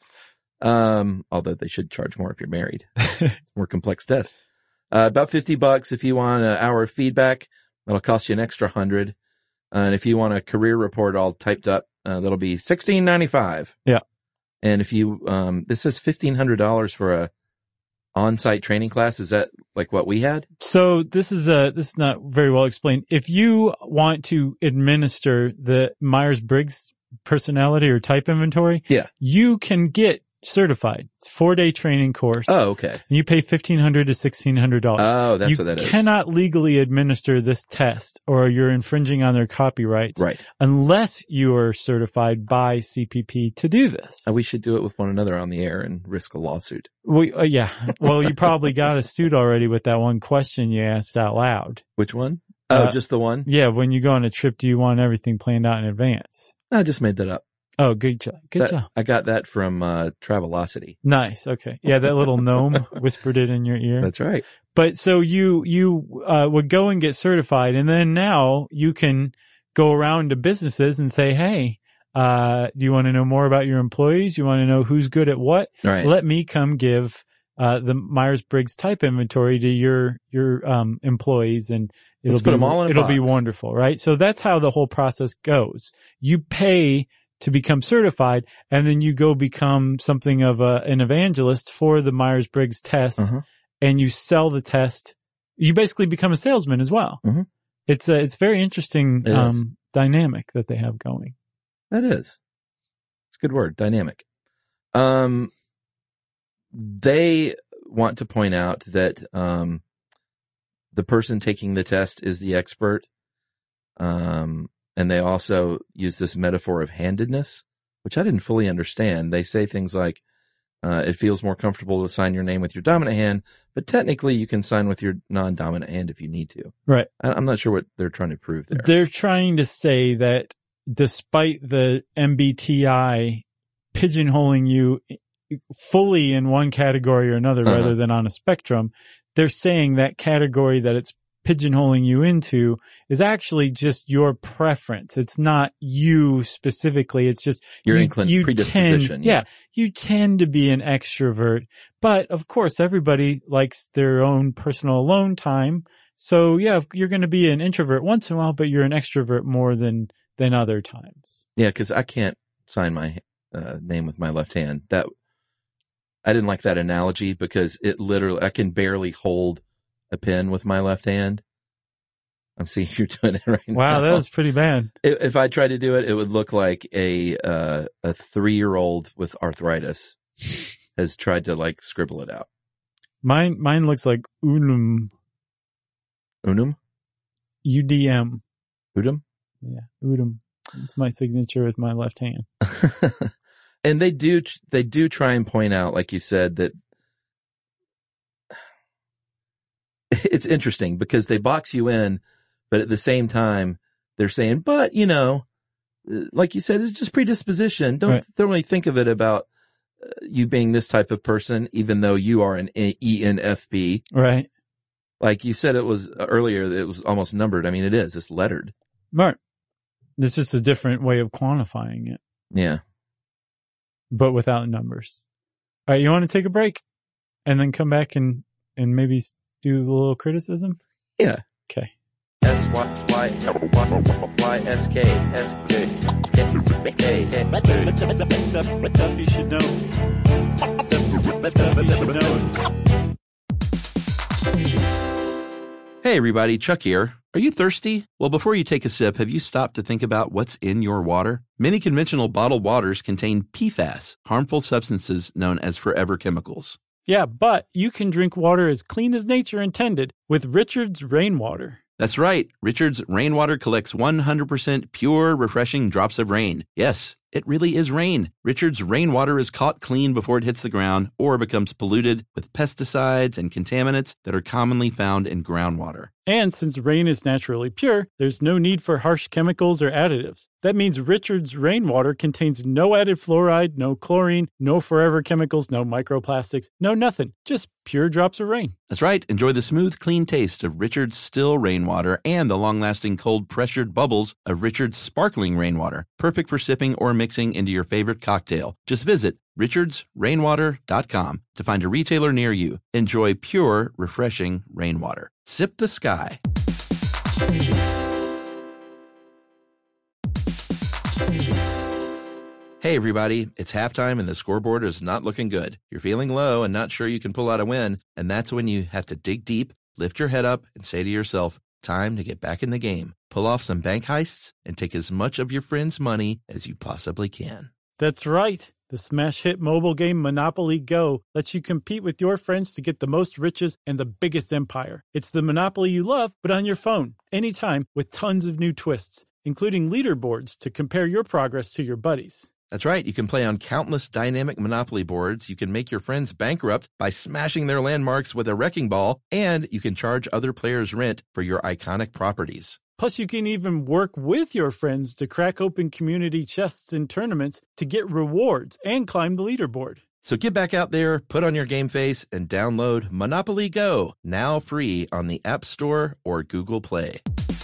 Um, although they should charge more if you're married. It's a more complex test. Uh, about fifty bucks if you want an hour of feedback. That'll cost you an extra hundred. Uh, and if you want a career report all typed up, uh, that'll be sixteen ninety-five. Yeah. And if you, um, this is fifteen hundred dollars for a on-site training class. Is that like what we had? So this is a, this is not very well explained. If you want to administer the Myers-Briggs personality or type inventory, yeah, you can get certified. It's a four-day training course. Oh, okay. And you pay fifteen hundred dollars to sixteen hundred dollars. Oh, that's you what that is. You cannot legally administer this test or you're infringing on their copyrights. Right. Unless you are certified by C P P to do this. And we should do it with one another on the air and risk a lawsuit. We, uh, yeah. Well, you probably got a suit already with that one question you asked out loud. Which one? Oh, Uh, just the one? Yeah. When you go on a trip, do you want everything planned out in advance? I just made that up. Oh, good job. Good That- job. I got that from uh, Travelocity. Nice. Okay. Yeah, that little gnome whispered it in your ear. That's right. But so you, you, uh, would go and get certified, and then now you can go around to businesses and say, hey, uh, do you want to know more about your employees? You want to know who's good at what? Right. Let me come give, uh, the Myers-Briggs type inventory to your, your, um, employees, and it'll Let's be, put 'em all in a it'll be box. wonderful, right? So that's how the whole process goes. You pay to become certified, and then you go become something of a, an evangelist for the Myers-Briggs test, Uh-huh. and you sell the test. You basically become a salesman as well. Mhm. It's a, it's very interesting, It is. um, dynamic that they have going. That is. It's a good word, dynamic. Um, they want to point out that um, the person taking the test is the expert. Um, and they also use this metaphor of handedness, which I didn't fully understand. They say things like, uh, it feels more comfortable to sign your name with your dominant hand, but technically you can sign with your non-dominant hand if you need to. Right. I- I'm not sure what they're trying to prove there. They're trying to say that despite the M B T I pigeonholing you fully in one category or another uh-huh. rather than on a spectrum. They're saying that category that it's pigeonholing you into is actually just your preference. It's not you specifically. It's just your you, inclin- you predisposition. Tend, yeah. yeah, you tend to be an extrovert, but of course everybody likes their own personal alone time. So yeah, you're going to be an introvert once in a while, but you're an extrovert more than than other times. Yeah, because I can't sign my uh, name with my left hand. That I didn't like that analogy because it literally I can barely hold a pen with my left hand. I'm seeing you doing it right wow, now. Wow, that was pretty bad. If I tried to do it, it would look like a uh, a three-year-old with arthritis has tried to like scribble it out. Mine mine looks like unum. Unum? U D M. Udum? Yeah, udum. It's my signature with my left hand. And they do they do try and point out, like you said, that it's interesting because they box you in, but at the same time, they're saying, but, you know, like you said, it's just predisposition. Don't, right. don't really think of it about uh, you being this type of person, even though you are an E N F P. Right. Like you said, it was uh, earlier, it was almost numbered. I mean, it is. It's lettered. Right. It's just a different way of quantifying it. Yeah. But without numbers. All right, you want to take a break and then come back and, and maybe do a little criticism? Yeah. Okay. S Y Y Y S K S K K. Stuff you should know. Stuff you should know. Hey everybody, Chuck here. Are you thirsty? Well, before you take a sip, have you stopped to think about what's in your water? Many conventional bottled waters contain P FAS, harmful substances known as forever chemicals. Yeah, but you can drink water as clean as nature intended with Richard's Rainwater. That's right. Richard's Rainwater collects one hundred percent pure, refreshing drops of rain. Yes, it really is rain. Richard's Rainwater is caught clean before it hits the ground or becomes polluted with pesticides and contaminants that are commonly found in groundwater. And since rain is naturally pure, there's no need for harsh chemicals or additives. That means Richard's Rainwater contains no added fluoride, no chlorine, no forever chemicals, no microplastics, no nothing. Just pure drops of rain. That's right. Enjoy the smooth, clean taste of Richard's still rainwater and the long-lasting cold pressured bubbles of Richard's sparkling rainwater. Perfect for sipping or mixing into your favorite cocktail. Just visit richards rainwater dot com to find a retailer near you. Enjoy pure, refreshing rainwater. Sip the sky. Hey everybody, it's halftime and the scoreboard is not looking good. You're feeling low and not sure you can pull out a win, and that's when you have to dig deep, lift your head up, and say to yourself, time to get back in the game. Pull off some bank heists and take as much of your friends' money as you possibly can. That's right. The smash hit mobile game Monopoly Go lets you compete with your friends to get the most riches and the biggest empire. It's the Monopoly you love, but on your phone, anytime, with tons of new twists, including leaderboards to compare your progress to your buddies. That's right. You can play on countless dynamic Monopoly boards. You can make your friends bankrupt by smashing their landmarks with a wrecking ball, and you can charge other players rent for your iconic properties. Plus, you can even work with your friends to crack open community chests in tournaments to get rewards and climb the leaderboard. So get back out there, put on your game face, and download Monopoly Go, now free on the App Store or Google Play.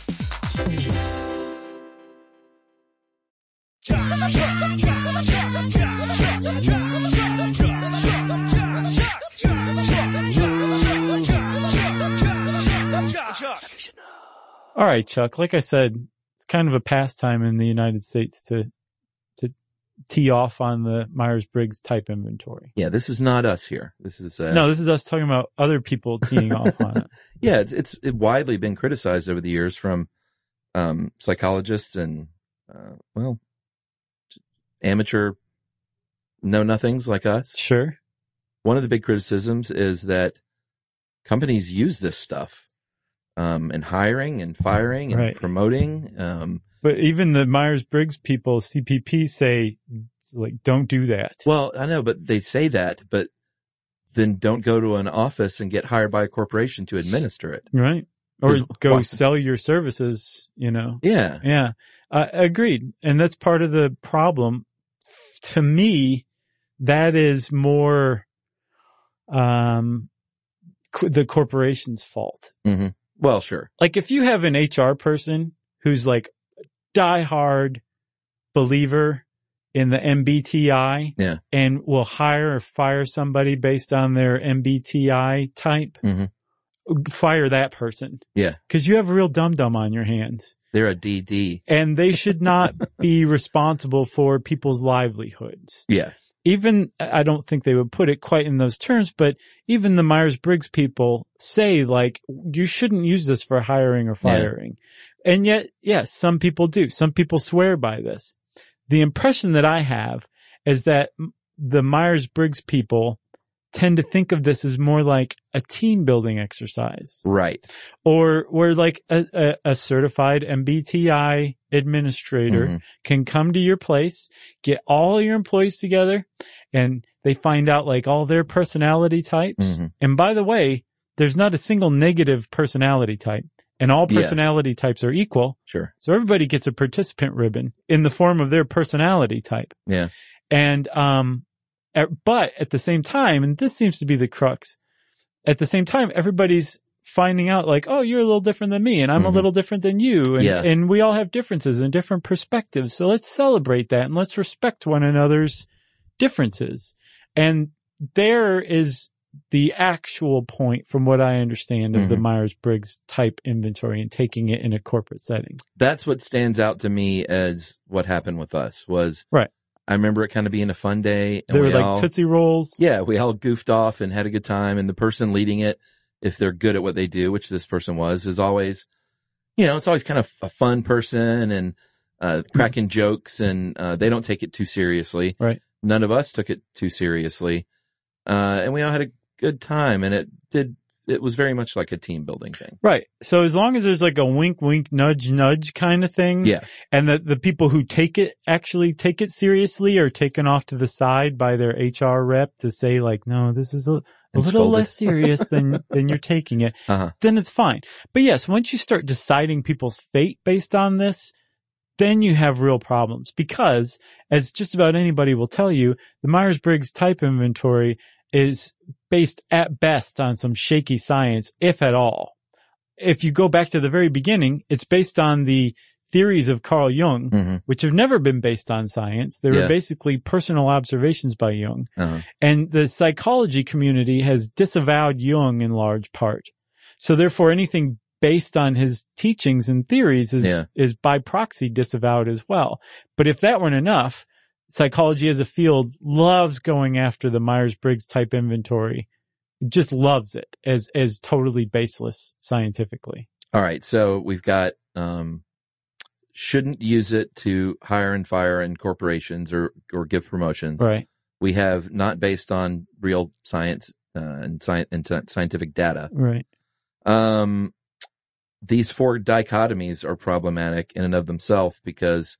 All right, Chuck, like I said, it's kind of a pastime in the United States to to tee off on the Myers-Briggs type inventory. Yeah, this is not us here. This is uh... No, this is us talking about other people teeing off on it. Yeah, it's it's it widely been criticized over the years from um, psychologists and, uh, well, amateur know-nothings like us. Sure. One of the big criticisms is that companies use this stuff. Um, and hiring and firing and right. promoting. Um, but even the Myers-Briggs people, C P P, say, like, don't do that. Well, I know, but they say that, but then don't go to an office and get hired by a corporation to administer it. Right. Or go why? Sell your services, you know. Yeah. Yeah. Uh, agreed. And that's part of the problem. To me, that is more um co- the corporation's fault. Mm-hmm. Well, sure. Like if you have an H R person who's like diehard believer in the M B T I yeah. and will hire or fire somebody based on their M B T I type, mm-hmm. fire that person. Yeah. Because you have a real dum-dum on your hands. They're a D D. And they should not be responsible for people's livelihoods. Yeah. Even, I don't think they would put it quite in those terms, but even the Myers-Briggs people say, like, you shouldn't use this for hiring or firing. Yeah. And yet, yes, some people do. Some people swear by this. The impression that I have is that the Myers-Briggs people tend to think of this as more like a team building exercise. Right. Or where like a, a, a certified M B T I administrator mm-hmm. can come to your place, get all your employees together, and they find out like all their personality types. Mm-hmm. And by the way, there's not a single negative personality type. And all personality yeah. types are equal. Sure. So everybody gets a participant ribbon in the form of their personality type. Yeah. And, um, at, but at the same time, and this seems to be the crux, at the same time, everybody's finding out like, oh, you're a little different than me and I'm mm-hmm. a little different than you. And, yeah. and we all have differences and different perspectives. So let's celebrate that and let's respect one another's differences. And there is the actual point, from what I understand, of mm-hmm. the Myers-Briggs type inventory and taking it in a corporate setting. That's what stands out to me as what happened with us was, right. I remember it kind of being a fun day. And they were we like all, Tootsie Rolls. Yeah, we all goofed off and had a good time. And the person leading it, if they're good at what they do, which this person was, is always, you know, it's always kind of a fun person and uh cracking mm-hmm. jokes, and uh they don't take it too seriously. Right. None of us took it too seriously. Uh and we all had a good time, and it did it was very much like a team building thing. Right. So as long as there's like a wink wink nudge nudge kind of thing, yeah, and that the people who take it actually take it seriously are taken off to the side by their H R rep to say like, no, this is a, a little less serious than than you're taking it, uh-huh. then it's fine. But yes, once you start deciding people's fate based on this, then you have real problems, because as just about anybody will tell you, the Myers-Briggs type inventory is based at best on some shaky science, if at all. If you go back to the very beginning, it's based on the theories of Carl Jung, mm-hmm. which have never been based on science. They were yeah. basically personal observations by Jung. Uh-huh. And the psychology community has disavowed Jung in large part. So therefore, anything based on his teachings and theories is, yeah. is by proxy disavowed as well. But if that weren't enough, psychology as a field loves going after the Myers-Briggs type inventory. Just loves it as, as totally baseless scientifically. All right. So we've got, um, shouldn't use it to hire and fire in corporations or, or give promotions. Right. We have not based on real science, uh, and science and t- scientific data. Right. Um, these four dichotomies are problematic in and of themselves, because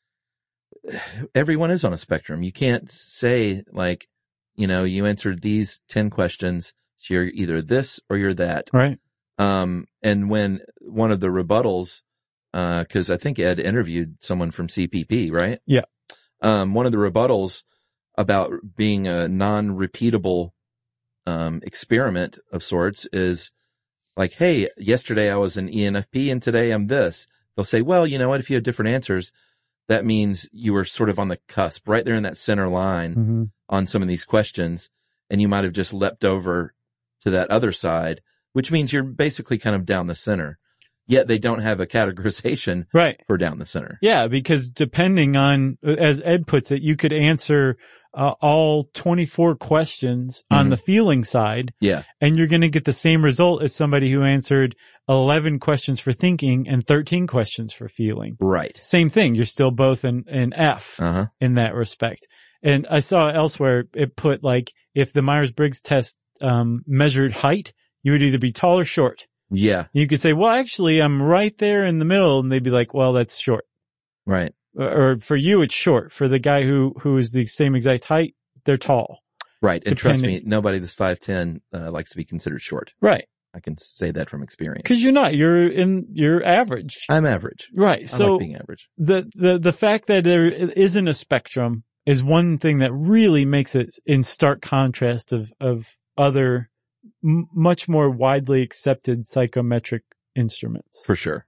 everyone is on a spectrum. You can't say like, you know, you answered these ten questions, so you're either this or you're that. Right. Um, and when one of the rebuttals, uh, cause I think Ed interviewed someone from C P P, right? Yeah. Um, one of the rebuttals about being a non-repeatable, um, experiment of sorts is like, hey, yesterday I was an E N F P and today I'm this. They'll say, well, you know what? If you have different answers, that means you were sort of on the cusp, right there in that center line mm-hmm. on some of these questions, and you might have just leapt over to that other side, which means you're basically kind of down the center. Yet they don't have a categorization right. for down the center. Yeah, because depending on, as Ed puts it, you could answer uh, all twenty-four questions mm-hmm. on the feeling side. Yeah. And you're going to get the same result as somebody who answered eleven questions for thinking and thirteen questions for feeling. Right. Same thing. You're still both in, in F uh-huh. in that respect. And I saw elsewhere it put like, if the Myers-Briggs test um measured height, you would either be tall or short. Yeah. You could say, well, actually, I'm right there in the middle. And they'd be like, well, that's short. Right. Or for you, it's short. For the guy who, who is the same exact height, they're tall. Right. And Depending. trust me, nobody that's five ten uh, likes to be considered short. Right. I can say that from experience. Cause you're not, you're in, you're average. I'm average. Right. I So like being average. the, the, the fact that there isn't a spectrum is one thing that really makes it in stark contrast of, of other m- much more widely accepted psychometric instruments. For sure.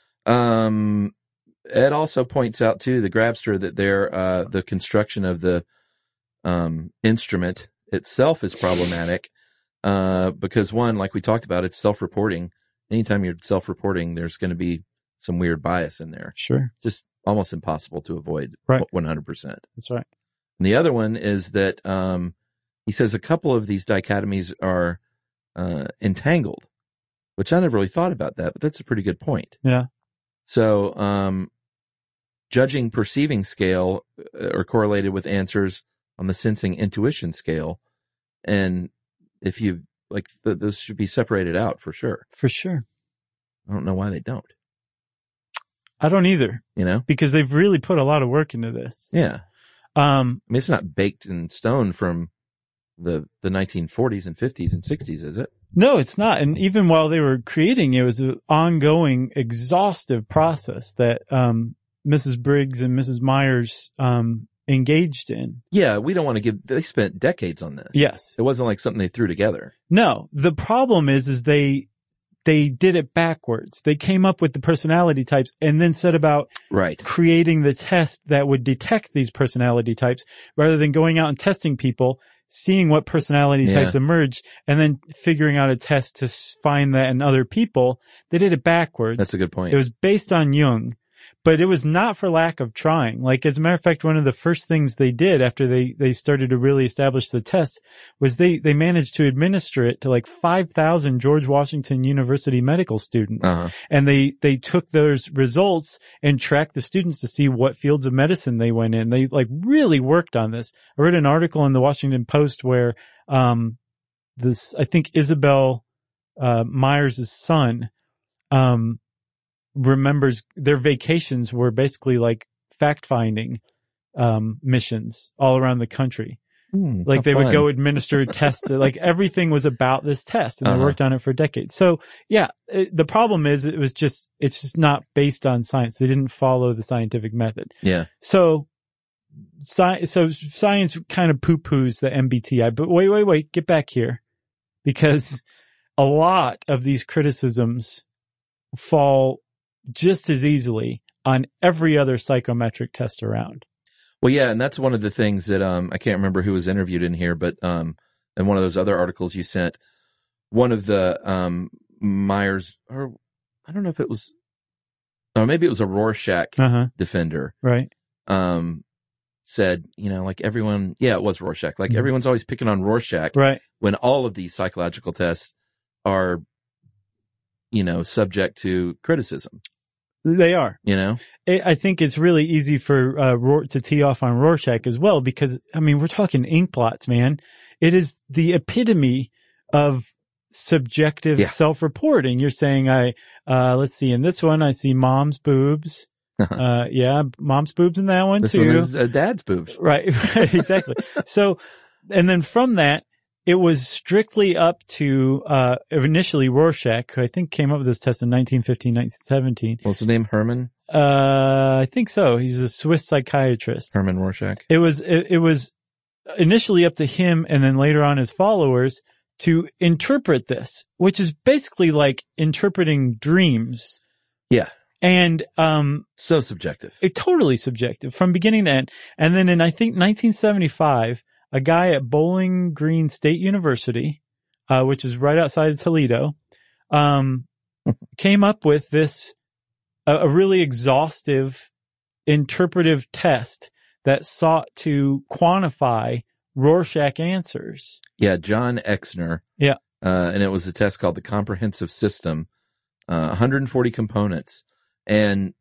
Um, Ed also points out too, the Grabster, that their, uh, the construction of the, um, instrument itself is problematic, uh, because one, like we talked about, it's self-reporting. Anytime you're self-reporting, there's going to be some weird bias in there. Sure. Just almost impossible to avoid. Right. one hundred percent. That's right. And the other one is that, um, he says a couple of these dichotomies are, uh, entangled, which I never really thought about that, but that's a pretty good point. Yeah. So, um, judging perceiving scale are correlated with answers on the sensing intuition scale. And if you, like, th- those should be separated out for sure. For sure. I don't know why they don't. I don't either. You know? Because they've really put a lot of work into this. Yeah. Um, I mean, it's not baked in stone from the, the nineteen forties and fifties and sixties, is it? No, it's not. And even while they were creating, it was an ongoing, exhaustive process that, um, Missus Briggs and Missus Myers, um, engaged in. Yeah. We don't want to give, they spent decades on this. Yes. It wasn't like something they threw together. No, the problem is, is they, they did it backwards. They came up with the personality types and then set about Right. creating the test that would detect these personality types rather than going out and testing people, seeing what personality Yeah. types emerged, and then figuring out a test to s- find that in other people. They did it backwards. That's a good point. It was based on Jung, but it was not for lack of trying. Like, as a matter of fact, one of the first things they did after they, they started to really establish the test was they, they managed to administer it to like five thousand George Washington University medical students. Uh-huh. And they, they took those results and tracked the students to see what fields of medicine they went in. They like really worked on this. I read an article in the Washington Post where, um, this, I think Isabel, uh, Myers' son, um, remembers their vacations were basically like fact-finding, um, missions all around the country. Hmm, Like how they would fun. go administer tests. Like everything was about this test, and Uh-huh. they worked on it for decades. So yeah, it, the problem is it was just, it's just not based on science. They didn't follow the scientific method. Yeah. So, sci- so science kind of poo-poos the M B T I, but wait, wait, wait, get back here, because a lot of these criticisms fall just as easily on every other psychometric test around. Well, yeah, and that's one of the things that, um, I can't remember who was interviewed in here, but, um, in one of those other articles you sent, one of the, um, Myers, or I don't know if it was, or maybe it was a Rorschach Uh-huh. defender, Right. um, said, you know, like everyone, yeah, it was Rorschach. Like Mhm. everyone's always picking on Rorschach Right. when all of these psychological tests are, you know, subject to criticism, They are. you know? I I think it's really easy for uh, Ror- to tee off on Rorschach as well, because, I mean, we're talking ink blots, man. It is the epitome of subjective Yeah. self-reporting. You're saying, I, uh, let's see, in this one, I see mom's boobs. uh, yeah, mom's boobs in that one This too. one is uh, dad's boobs. Right, right, exactly. So, and then from that, it was strictly up to, uh, initially Rorschach, who I think came up with this test in nineteen fifteen, nineteen seventeen. What's his name? Herman? Uh, I think so. He's a Swiss psychiatrist. Herman Rorschach. It was, it, it was initially up to him and then later on his followers to interpret this, which is basically like interpreting dreams. Yeah. And, um, So subjective. it totally subjective from beginning to end. And then in, I think, nineteen seventy-five, a guy at Bowling Green State University, uh, which is right outside of Toledo, um, came up with this, a, a really exhaustive interpretive test that sought to quantify Rorschach answers. Yeah, John Exner. Yeah. Uh, and it was a test called the Comprehensive System, uh, one hundred forty components. And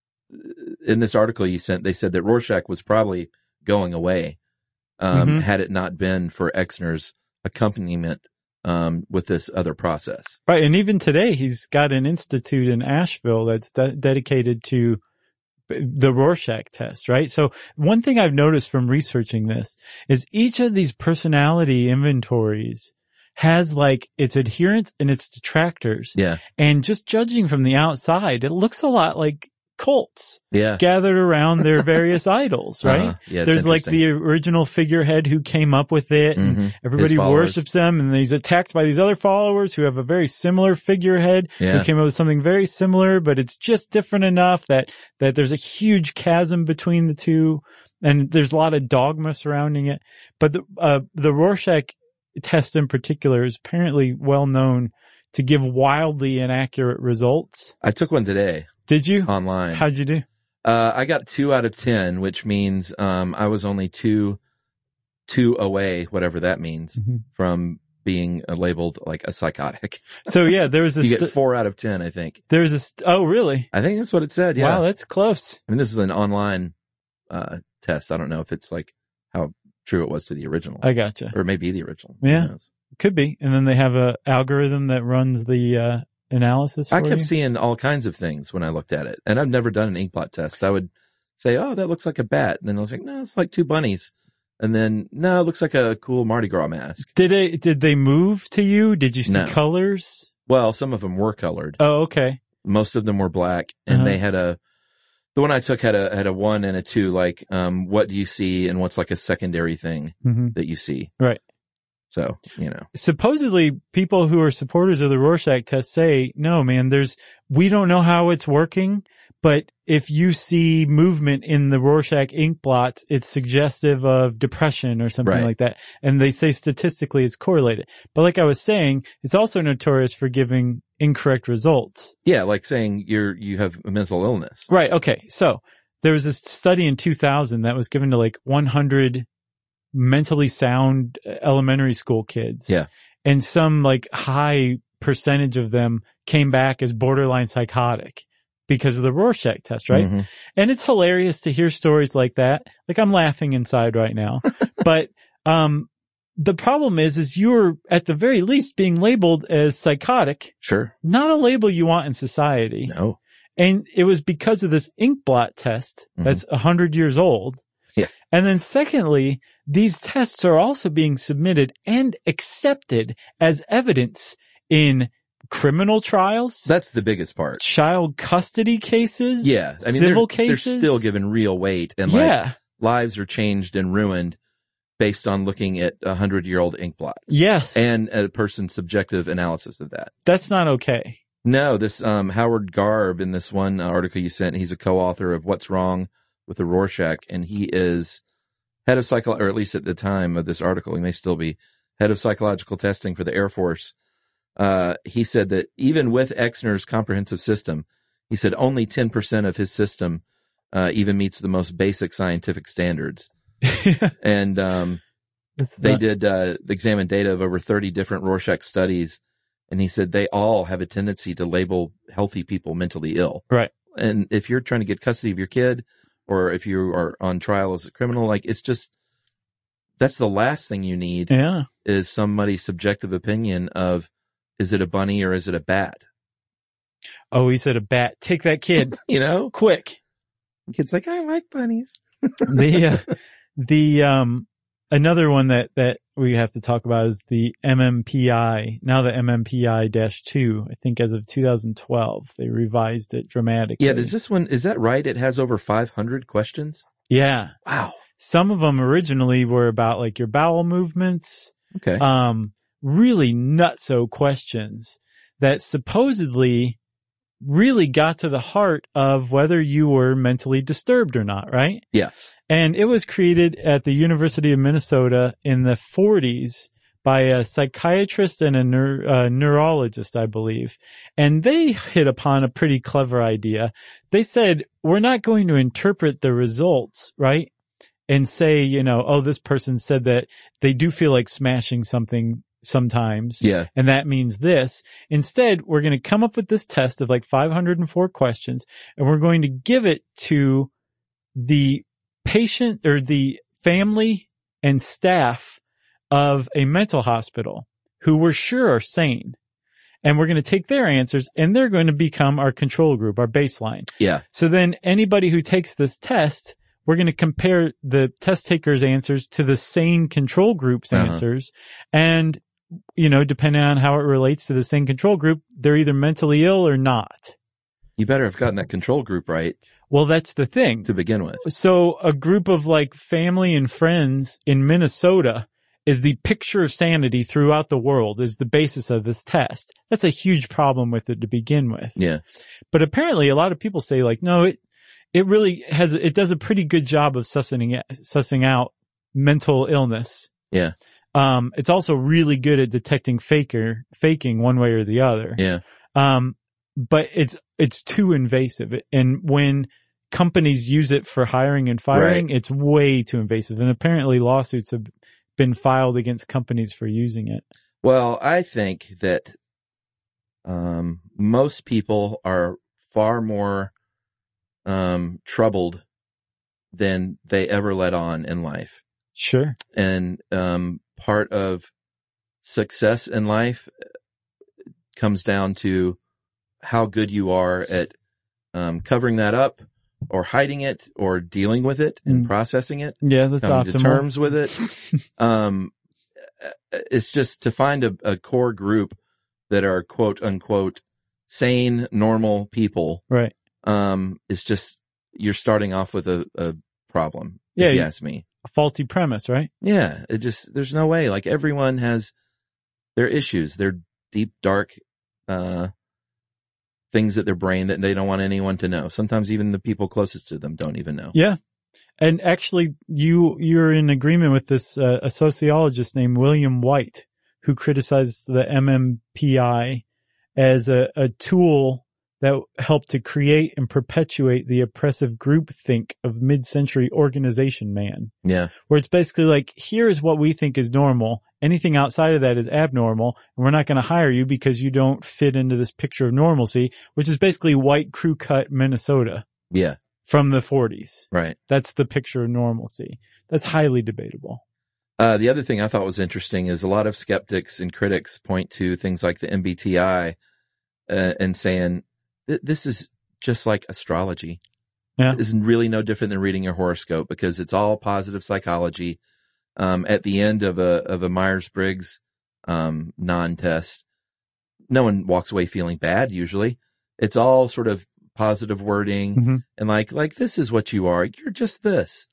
in this article you sent, they said that Rorschach was probably going away, um, Mhm. had it not been for Exner's accompaniment, um, with this other process. Right. And even today, he's got an institute in Asheville that's de- dedicated to the Rorschach test, right? So one thing I've noticed from researching this is each of these personality inventories has like its adherents and its detractors. Yeah. And just judging from the outside, it looks a lot like cults Yeah. gathered around their various idols, right? Uh-huh. Yeah, it's There's like interesting. the original figurehead who came up with it, and Mhm. everybody His followers. worships them, and he's attacked by these other followers who have a very similar figurehead Yeah. who came up with something very similar, but it's just different enough that, that there's a huge chasm between the two, and there's a lot of dogma surrounding it. But the, uh, the Rorschach test in particular is apparently well known to give wildly inaccurate results. I took one today Did you? online. How'd you do? Uh, I got two out of ten, which means, um, I was only two, two away, whatever that means, Mm-hmm. from being uh, labeled like a psychotic. So yeah, there was a, You stu- get four out of ten, I think. there was a, st- oh really? I think that's what it said. Yeah. Wow, that's close. I mean, this is an online, uh, test. I don't know if it's like how true it was to the original, I gotcha. or maybe the original. Who Yeah. knows? Could be. And then they have a algorithm that runs the, uh, analysis for I kept you. seeing all kinds of things when I looked at it, and I've never done an inkblot test. I would say, "Oh, that looks like a bat," and then I was like, "No, it's like two bunnies," and then, "No, it looks like a cool Mardi Gras mask." Did it, did they move to you? Did you see No. colors? Well, some of them were colored. Oh, okay. Most of them were black, and Uh-huh. they had a. The one I took had a had a one and a two. Like, um, what do you see, and what's like a secondary thing Mm-hmm. that you see? Right. So, you know, Supposedly people who are supporters of the Rorschach test say, no, man, there's, we don't know how it's working, but if you see movement in the Rorschach ink blots, it's suggestive of depression or something Right. like that. And they say statistically it's correlated. But like I was saying, it's also notorious for giving incorrect results. yeah, like saying you're you have a mental illness. Right. Okay. So there was this study in two thousand that was given to like one hundred mentally sound elementary school kids. Yeah. And some like high percentage of them came back as borderline psychotic because of the Rorschach test, right? Mhm. And it's hilarious to hear stories like that. Like I'm laughing inside right now, but, um, the problem is, is you're at the very least being labeled as psychotic, Sure. not a label you want in society. No. And it was because of this inkblot test Mhm. that's a hundred years old. Yeah. And then secondly, these tests are also being submitted and accepted as evidence in criminal trials, That's the biggest part. child custody cases, Yeah. I mean, civil they're, cases. they're still given real weight, and like yeah. lives are changed and ruined based on looking at a hundred year old ink blots. Yes. And a person's subjective analysis of that. That's not okay. No, this, um, Howard Garb in this one article you sent, he's a co-author of What's Wrong with the Rorschach, and he is head of psycho, or at least at the time of this article, he may still be head of psychological testing for the Air Force. Uh, he said that even with Exner's comprehensive system, he said only ten percent of his system, uh, even meets the most basic scientific standards. And, um, It's they not- did, uh, examine data of over thirty different Rorschach studies. And he said they all have a tendency to label healthy people mentally ill. Right. And if you're trying to get custody of your kid, or if you are on trial as a criminal, like it's just, that's the last thing you need Yeah. is somebody's subjective opinion of, is it a bunny or is it a bat? Oh, he said a bat. Take that kid You know, quick. the kid's like, I like bunnies. the uh, the um another one that that we have to talk about is the M M P I. Now the M M P I two. I think as of two thousand twelve they revised it dramatically. Yeah. Does this one, is that right? It has over five hundred questions. Yeah. Wow. Some of them originally were about like your bowel movements, Okay. um, really nutso questions that supposedly really got to the heart of whether you were mentally disturbed or not, right? yeah. And it was created at the University of Minnesota in the forties by a psychiatrist and a neur- uh, neurologist, I believe. And they hit upon a pretty clever idea. They said, we're not going to interpret the results, right? And say, you know, oh, this person said that they do feel like smashing something sometimes. Yeah. And that means this. Instead, we're going to come up with this test of like five hundred four questions, and we're going to give it to the patient or the family and staff of a mental hospital who we're sure are sane. And we're going to take their answers and they're going to become our control group, our baseline. Yeah. So then anybody who takes this test, we're going to compare the test taker's answers to the sane control group's Uh-huh. answers. And, you know, depending on how it relates to the sane control group, they're either mentally ill or not. You better have gotten that control group right Well, that's the thing. to begin with. So a group of like family and friends in Minnesota is the picture of sanity throughout the world, is the basis of this test. That's a huge problem with it to begin with. Yeah. But apparently a lot of people say like, no, it, it really has, it does a pretty good job of sussing, sussing out mental illness. Yeah. Um, it's also really good at detecting faker, faking one way or the other. Yeah. Um, but it's, it's too invasive. And when companies use it for hiring and firing, Right. it's way too invasive. And apparently lawsuits have been filed against companies for using it. Well, I think that um, most people are far more um, troubled than they ever let on in life. Sure. And um, part of success in life comes down to how good you are at um, covering that up or hiding it or dealing with it and Mm. processing it. Yeah, that's Coming optimal. to terms with it. um, it's just to find a, a core group that are quote unquote sane, normal people. Right. Um, it's just, you're starting off with a, a problem. Yeah, If you you- ask me. A faulty premise, right? Yeah. It just, there's no way. Like everyone has their issues, their deep, dark, uh, things at their brain that they don't want anyone to know. Sometimes even the people closest to them don't even know. Yeah. And actually, you, you're in agreement with this, uh, a sociologist named William White, who criticized the M M P I as a, a tool that helped to create and perpetuate the oppressive groupthink of mid-century organization man, Yeah. where it's basically like, here's what we think is normal. Anything outside of that is abnormal, and we're not going to hire you because you don't fit into this picture of normalcy, which is basically white crew cut Minnesota Yeah. from the forties. Right. That's the picture of normalcy. That's highly debatable. Uh, the other thing I thought was interesting is a lot of skeptics and critics point to things like the M B T I uh, and saying th- this is just like astrology. Yeah. It's really no different than reading your horoscope because it's all positive psychology. Um, at the end of a of a Myers-Briggs um, non-test, no one walks away feeling bad. Usually, it's all sort of positive wording Mm-hmm. and like like this is what you are. You're just this.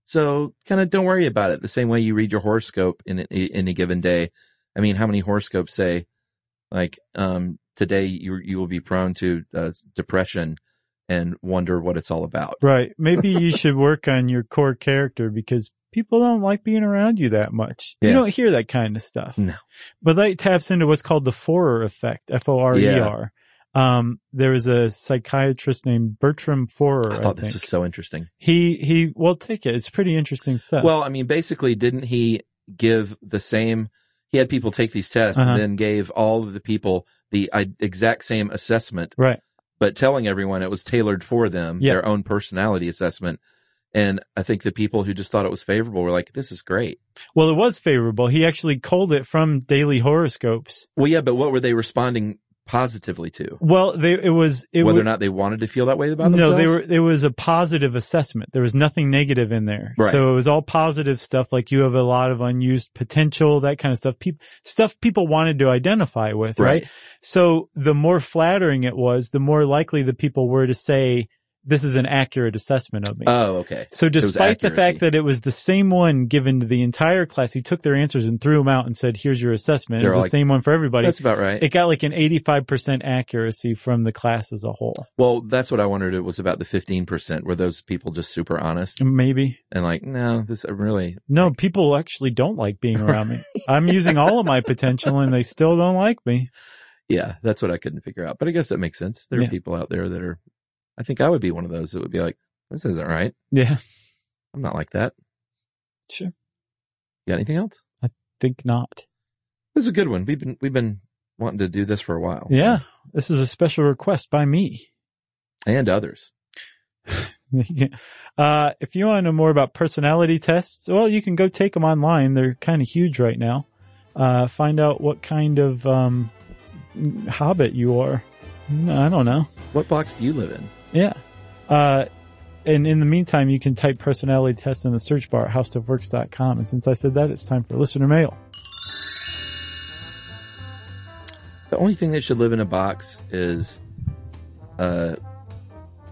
So kind of don't worry about it. The same way you read your horoscope in, in in a given day. I mean, how many horoscopes say like um, today you you will be prone to uh, depression and wonder what it's all about. Right. Maybe you should work on your core character because people don't like being around you that much. Yeah. You don't hear that kind of stuff. No. But that taps into what's called the Forer effect, F O R E R. Um, there was a psychiatrist named Bertram Forer. I thought I this think. was so interesting. He, he, well, take it. It's pretty interesting stuff. Well, I mean, basically, didn't he give the same, he had people take these tests Uh-huh. and then gave all of the people the uh, exact same assessment, right. but telling everyone it was tailored for them, Yeah. their own personality assessment. And I think the people who just thought it was favorable were like, this is great. Well, it was favorable. He actually culled it from daily horoscopes. Well, yeah, but what were they responding positively to? Well, they, it was, it Whether was, or not they wanted to feel that way about no, themselves? they were, it was a positive assessment. There was nothing negative in there. Right. So it was all positive stuff. Like you have a lot of unused potential, that kind of stuff. People, stuff people wanted to identify with, right? Right. So the more flattering it was, the more likely the people were to say, this is an accurate assessment of me. Oh, okay. So was despite the accuracy. fact that it was the same one given to the entire class, he took their answers and threw them out and said, here's your assessment. It They're was the like, same one for everybody. That's about right. It got like an eighty-five percent accuracy from the class as a whole. Well, that's what I wondered. It was about the fifteen percent. Were those people just super honest Maybe. and like, no, this I really, No, people actually don't like being around me. I'm using all of my potential and they still don't like me. yeah, that's what I couldn't figure out. But I guess that makes sense. There Yeah. are people out there that are, I think I would be one of those that would be like, this isn't right. Yeah, I'm not like that. sure. You got anything else? Think not. This is a good one. We've been, we've been wanting to do this for a while. so- Yeah, this is a special request by me. And others. uh, if you want to know more about personality tests, well, you can go take them online. They're kind of huge right now. Uh, find out what kind of, um, hobbit you are. I don't know. What box do you live in? Yeah. Uh, and in the meantime, you can type personality test in the search bar at how stuff works dot com. And since I said that, it's time for listener mail. The only thing that should live in a box is, uh,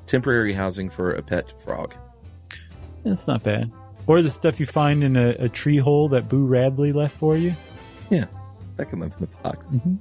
temporary housing for a pet frog. That's not bad. Or the stuff you find in a, a tree hole that Boo Radley left for you. Yeah, that could live in the box. Mm-hmm.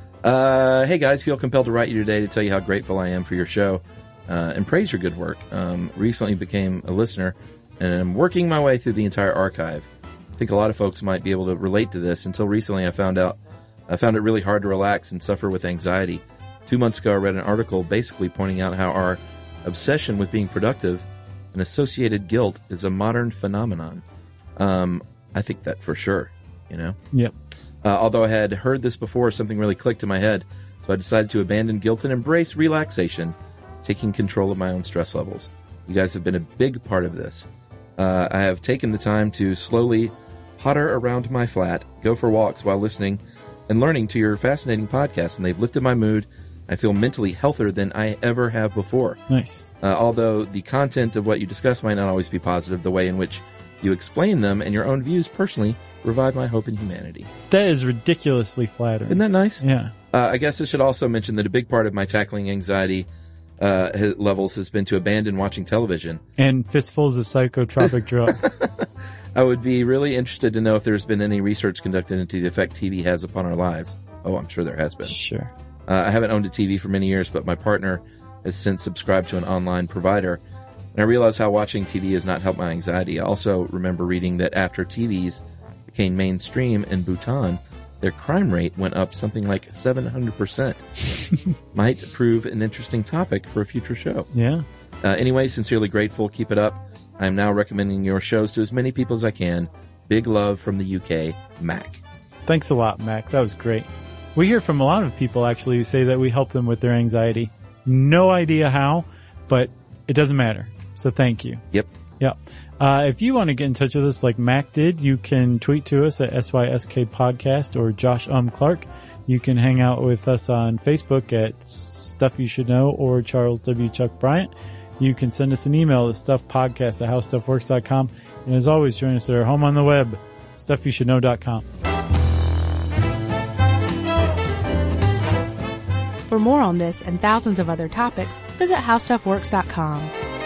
Uh, hey guys, feel compelled to write you today to tell you how grateful I am for your show uh, and praise your good work. Um, recently became a listener and I'm working my way through the entire archive. I think a lot of folks might be able to relate to this. Until recently, I found out I found it really hard to relax and suffer with anxiety. Two months ago, I read an article basically pointing out how our obsession with being productive and associated guilt is a modern phenomenon. Um, I think that for sure, you know? Yep. Uh, although I had heard this before, something really clicked in my head, so I decided to abandon guilt and embrace relaxation, taking control of my own stress levels. You guys have been a big part of this. Uh, I have taken the time to slowly potter around my flat, go for walks while listening and learning to your fascinating podcast, and they've lifted my mood. I feel mentally healthier than I ever have before. Nice. Uh, although the content of what you discuss might not always be positive, the way in which you explain them and your own views personally revive my hope in humanity. That is ridiculously flattering. Isn't that nice? Yeah. Uh, I guess I should also mention that a big part of my tackling anxiety uh, levels has been to abandon watching television. And fistfuls of psychotropic drugs. I would be really interested to know if there's been any research conducted into the effect T V has upon our lives. Oh, I'm sure there has been. Sure. Uh, I haven't owned a T V for many years, but my partner has since subscribed to an online provider. And I realize how watching T V has not helped my anxiety. I also remember reading that after T Vs became mainstream in Bhutan, their crime rate went up something like seven hundred percent. Might prove an interesting topic for a future show. Yeah. Uh, anyway, sincerely grateful. Keep it up. I am now recommending your shows to as many people as I can. Big love from the U K, Mac. Thanks a lot, Mac. That was great. We hear from a lot of people, actually, who say that we help them with their anxiety. No idea how, but it doesn't matter. So thank you. Yep. Yep. Uh, if you want to get in touch with us like Mac did, you can tweet to us at S Y S K Podcast or Josh Um Clark. You can hang out with us on Facebook at Stuff You Should Know or Charles W. Chuck Bryant. You can send us an email at stuffpodcast at howstuffworks dot com. And as always, join us at our home on the web, stuff you should know dot com. For more on this and thousands of other topics, visit how stuff works dot com.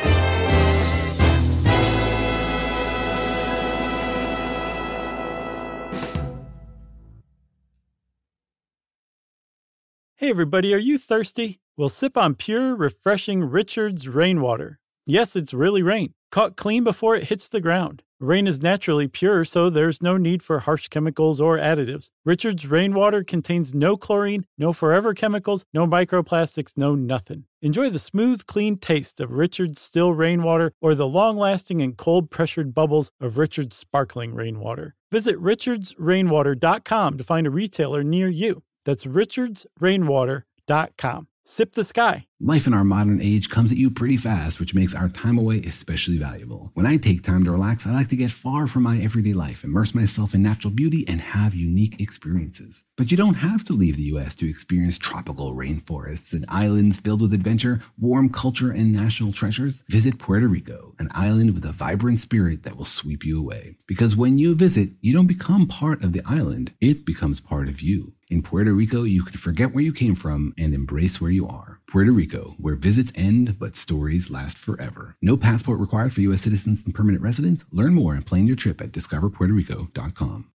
Hey everybody, are you thirsty? Well, sip on pure, refreshing Richard's Rainwater. Yes, it's really rain, caught clean before it hits the ground. Rain is naturally pure, so there's no need for harsh chemicals or additives. Richard's Rainwater contains no chlorine, no forever chemicals, no microplastics, no nothing. Enjoy the smooth, clean taste of Richard's Still Rainwater or the long-lasting and cold-pressured bubbles of Richard's Sparkling Rainwater. Visit richards rainwater dot com to find a retailer near you. That's richards rainwater dot com. Sip the sky. Life in our modern age comes at you pretty fast, which makes our time away especially valuable. When I take time to relax, I like to get far from my everyday life, immerse myself in natural beauty, and have unique experiences. But you don't have to leave the U S to experience tropical rainforests and islands filled with adventure, warm culture, and national treasures. Visit Puerto Rico, an island with a vibrant spirit that will sweep you away. Because when you visit, you don't become part of the island, it becomes part of you. In Puerto Rico, you can forget where you came from and embrace where you are. Puerto Rico, where visits end, but stories last forever. No passport required for U S citizens and permanent residents. Learn more and plan your trip at discover puerto rico dot com.